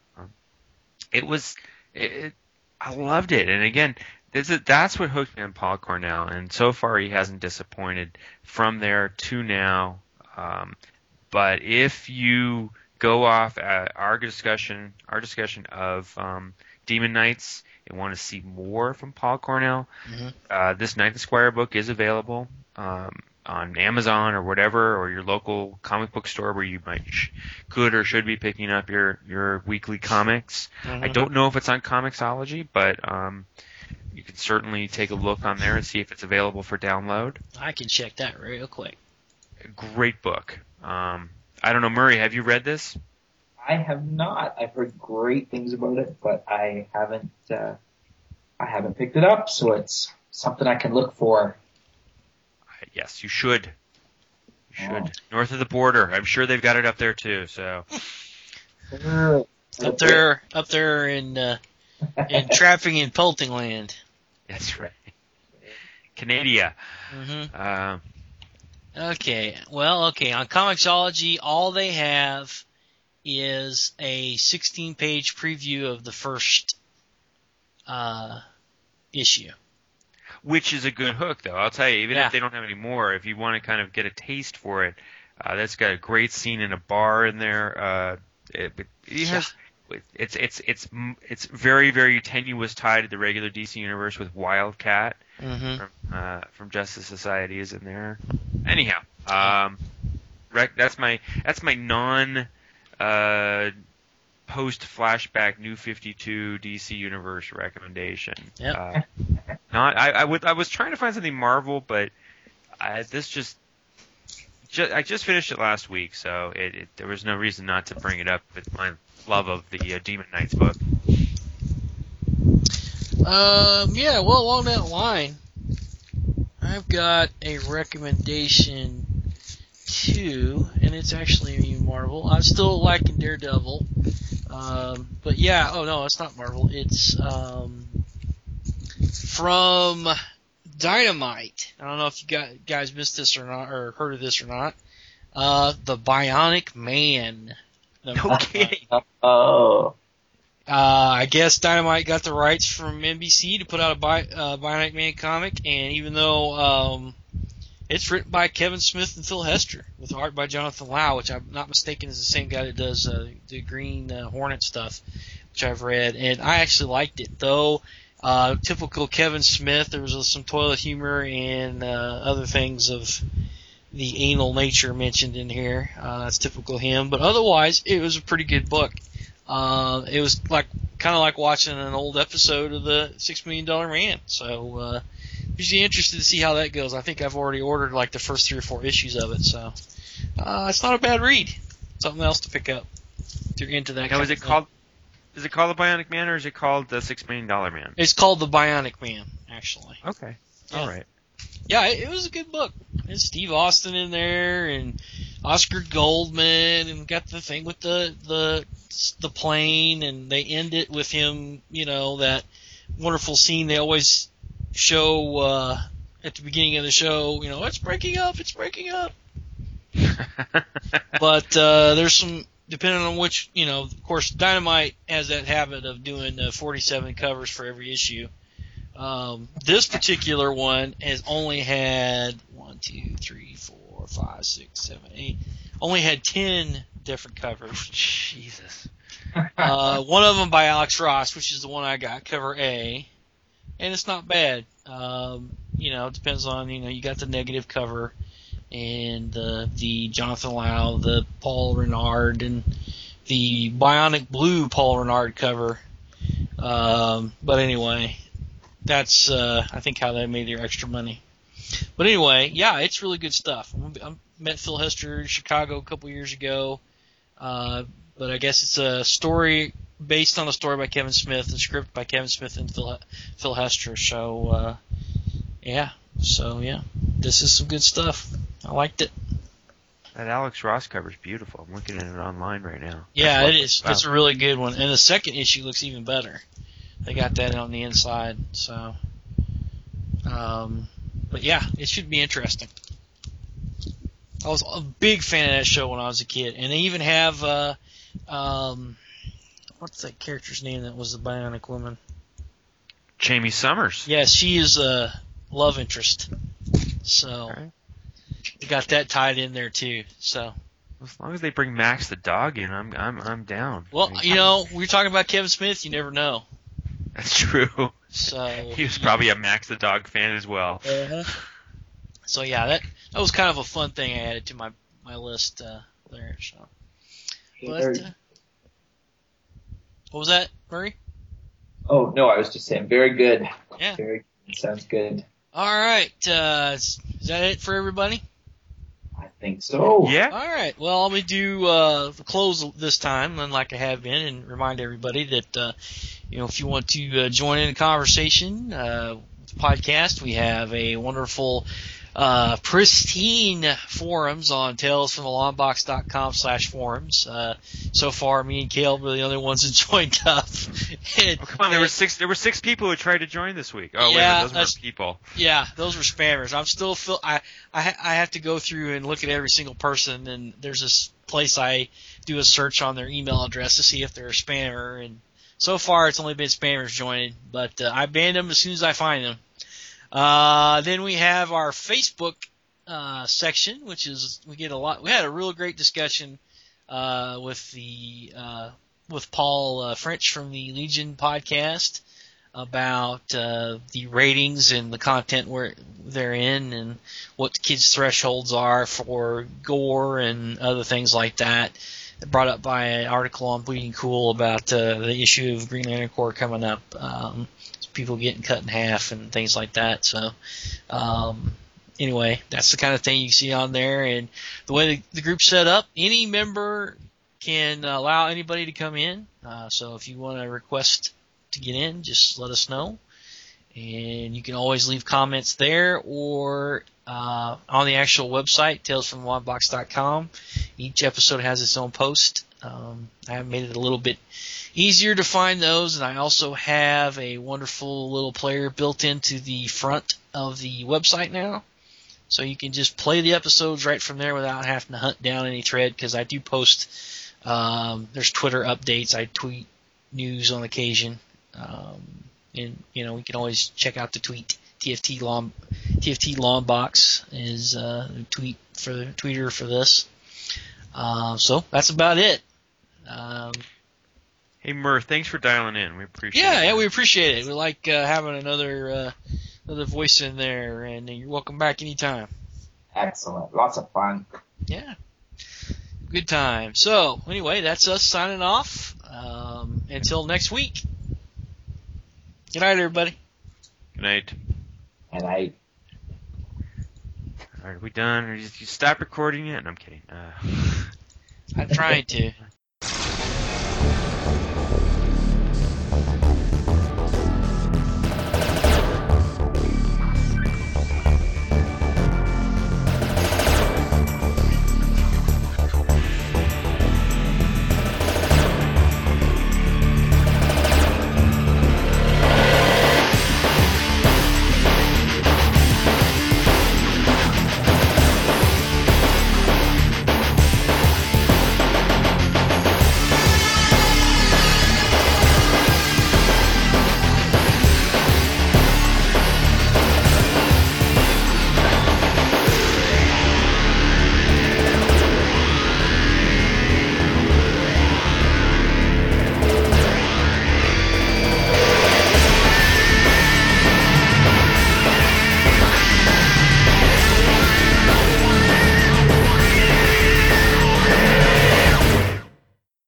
I loved it, and again, that's what hooked me on Paul Cornell, and so far he hasn't disappointed from there to now. But if you go off our discussion of Demon Knights and want to see more from Paul Cornell, this Knight and Squire book is available on Amazon or whatever, or your local comic book store where you could or should be picking up your weekly comics. I don't know if it's on Comixology, but you can certainly take a look on there and see if it's available for download. I can check that real quick. Great book. I don't know, Murray, have you read this? I have not. I've heard great things about it, but I haven't picked it up, so it's something I can look for. Yes, you should. You should. North of the border. I'm sure they've got it up there too, so. Up there in trapping and pelting land. That's right. Canada. Okay. On Comixology, all they have is a 16-page preview of the first issue. Which is a good hook, though. I'll tell you, even if they don't have any more, if you want to kind of get a taste for it, that's got a great scene in a bar in there. It's very, very tenuous tie to the regular DC universe with Wildcat from Justice Society is in there. Anyhow, that's my non post flashback New 52 DC Universe recommendation. Yep. I was trying to find something Marvel, but I just finished it last week, so there was no reason not to bring it up with my love of the Demon Knights book. Along that line, I've got a recommendation too, and it's actually Marvel. I'm still liking Daredevil, but it's not Marvel. It's from Dynamite. I don't know if you guys missed this or not, or heard of this or not. The Bionic Man. No kidding. Oh. I guess Dynamite got the rights from NBC to put out a Bionic Man comic, and even though it's written by Kevin Smith and Phil Hester, with art by Jonathan Lau, which I'm not mistaken is the same guy that does the Green Hornet stuff, which I've read, and I actually liked it, though. Typical Kevin Smith, there was some toilet humor and other things of the anal nature mentioned in here. That's typical him, but otherwise, it was a pretty good book. It was kind of like watching an old episode of the $6 Million Man. So, usually interested to see how that goes. I think I've already ordered the first 3 or 4 issues of it. So, it's not a bad read. Something else to pick up if you're into that. Now, is it called the Bionic Man or is it called the $6 Million Man? It's called the Bionic Man, actually. Okay. Yeah. All right. Yeah, it was a good book. There's Steve Austin in there and Oscar Goldman, and got the thing with the plane, and they end it with him, that wonderful scene they always show at the beginning of the show, it's breaking up. But there's some, depending on which, of course, Dynamite has that habit of doing 47 covers for every issue. This particular one has only had 1, 2, 3, 4, 5, 6, 7, 8. Only had 10 different covers. Jesus. One of them by Alex Ross, which is the one I got, cover A, and it's not bad. It depends on, you got the negative cover and the Jonathan Lau, the Paul Renard, and the Bionic Blue Paul Renard cover. But anyway, that's I think how they made their extra money. But anyway, yeah, it's really good stuff. I met Phil Hester in Chicago a couple years ago. but I guess it's a story based on a story by Kevin Smith, and script by Kevin Smith and Phil Hester. So yeah, this is some good stuff. I liked it. That Alex Ross cover is beautiful. I'm looking at it online right now. Yeah, it is. Wow. It's a really good one, and the second issue looks even better. They got that on the inside, so. But yeah, it should be interesting. I was a big fan of that show when I was a kid, and they even have what's that character's name that was the Bionic Woman? Jamie Summers. Yeah, she is a love interest. So Okay. we got that tied in there too. So As long as they bring Max the dog in, I'm down. well, we were talking about Kevin Smith. You never know. That's true. So He was probably a Max the dog fan as well. So yeah, that was kind of a fun thing I added to my list there. So, but what was that, Murray? Oh no, I was just saying, very good. Yeah. Very good. Sounds good. All right, is that it for everybody? I think so. Yeah. All right. Well, let me do the close this time, like I have been, and remind everybody that if you want to join in the conversation with the podcast, we have a wonderful, pristine forums on talesfromthelongbox.com/forums. So far, me and Caleb are the only ones that joined up. And, Oh, come on, there were six people who tried to join this week. Oh, Yeah, wait, those were people. Yeah, those were spammers. I'm still I have to go through and look at every single person, and there's this place I do a search on their email address to see if they're a spammer, and so far it's only been spammers joining, but I ban them as soon as I find them. Then we have our Facebook section, which is we get a lot. We had a real great discussion with Paul French from the Legion podcast about the ratings and the content where they're in, and what the kids' thresholds are for gore and other things like that. Brought up by an article on Bleeding Cool about the issue of Green Lantern Corps coming up. People getting cut in half and things like that. So, anyway, that's the kind of thing you see on there. And the way the group's set up, any member can allow anybody to come in. So if you want to request to get in, just let us know. And you can always leave comments there or on the actual website, talesfromthelongbox.com. Each episode has its own post. I have made it a little bit easier to find those, and I also have a wonderful little player built into the front of the website now. So you can just play the episodes right from there without having to hunt down any thread, because I do post, there's Twitter updates, I tweet news on occasion, and we can always check out the tweet. TFT Longbox is the tweeter for this. So that's about it. Hey, Murr, thanks for dialing in. We appreciate it. Yeah, we appreciate it. We like having another voice in there, and you're welcome back anytime. Excellent. Lots of fun. Yeah. Good time. So, anyway, that's us signing off. Until next week. Good night, everybody. Good night. And All right, are we done? Or you stop recording yet? No, I'm kidding. I'm trying to.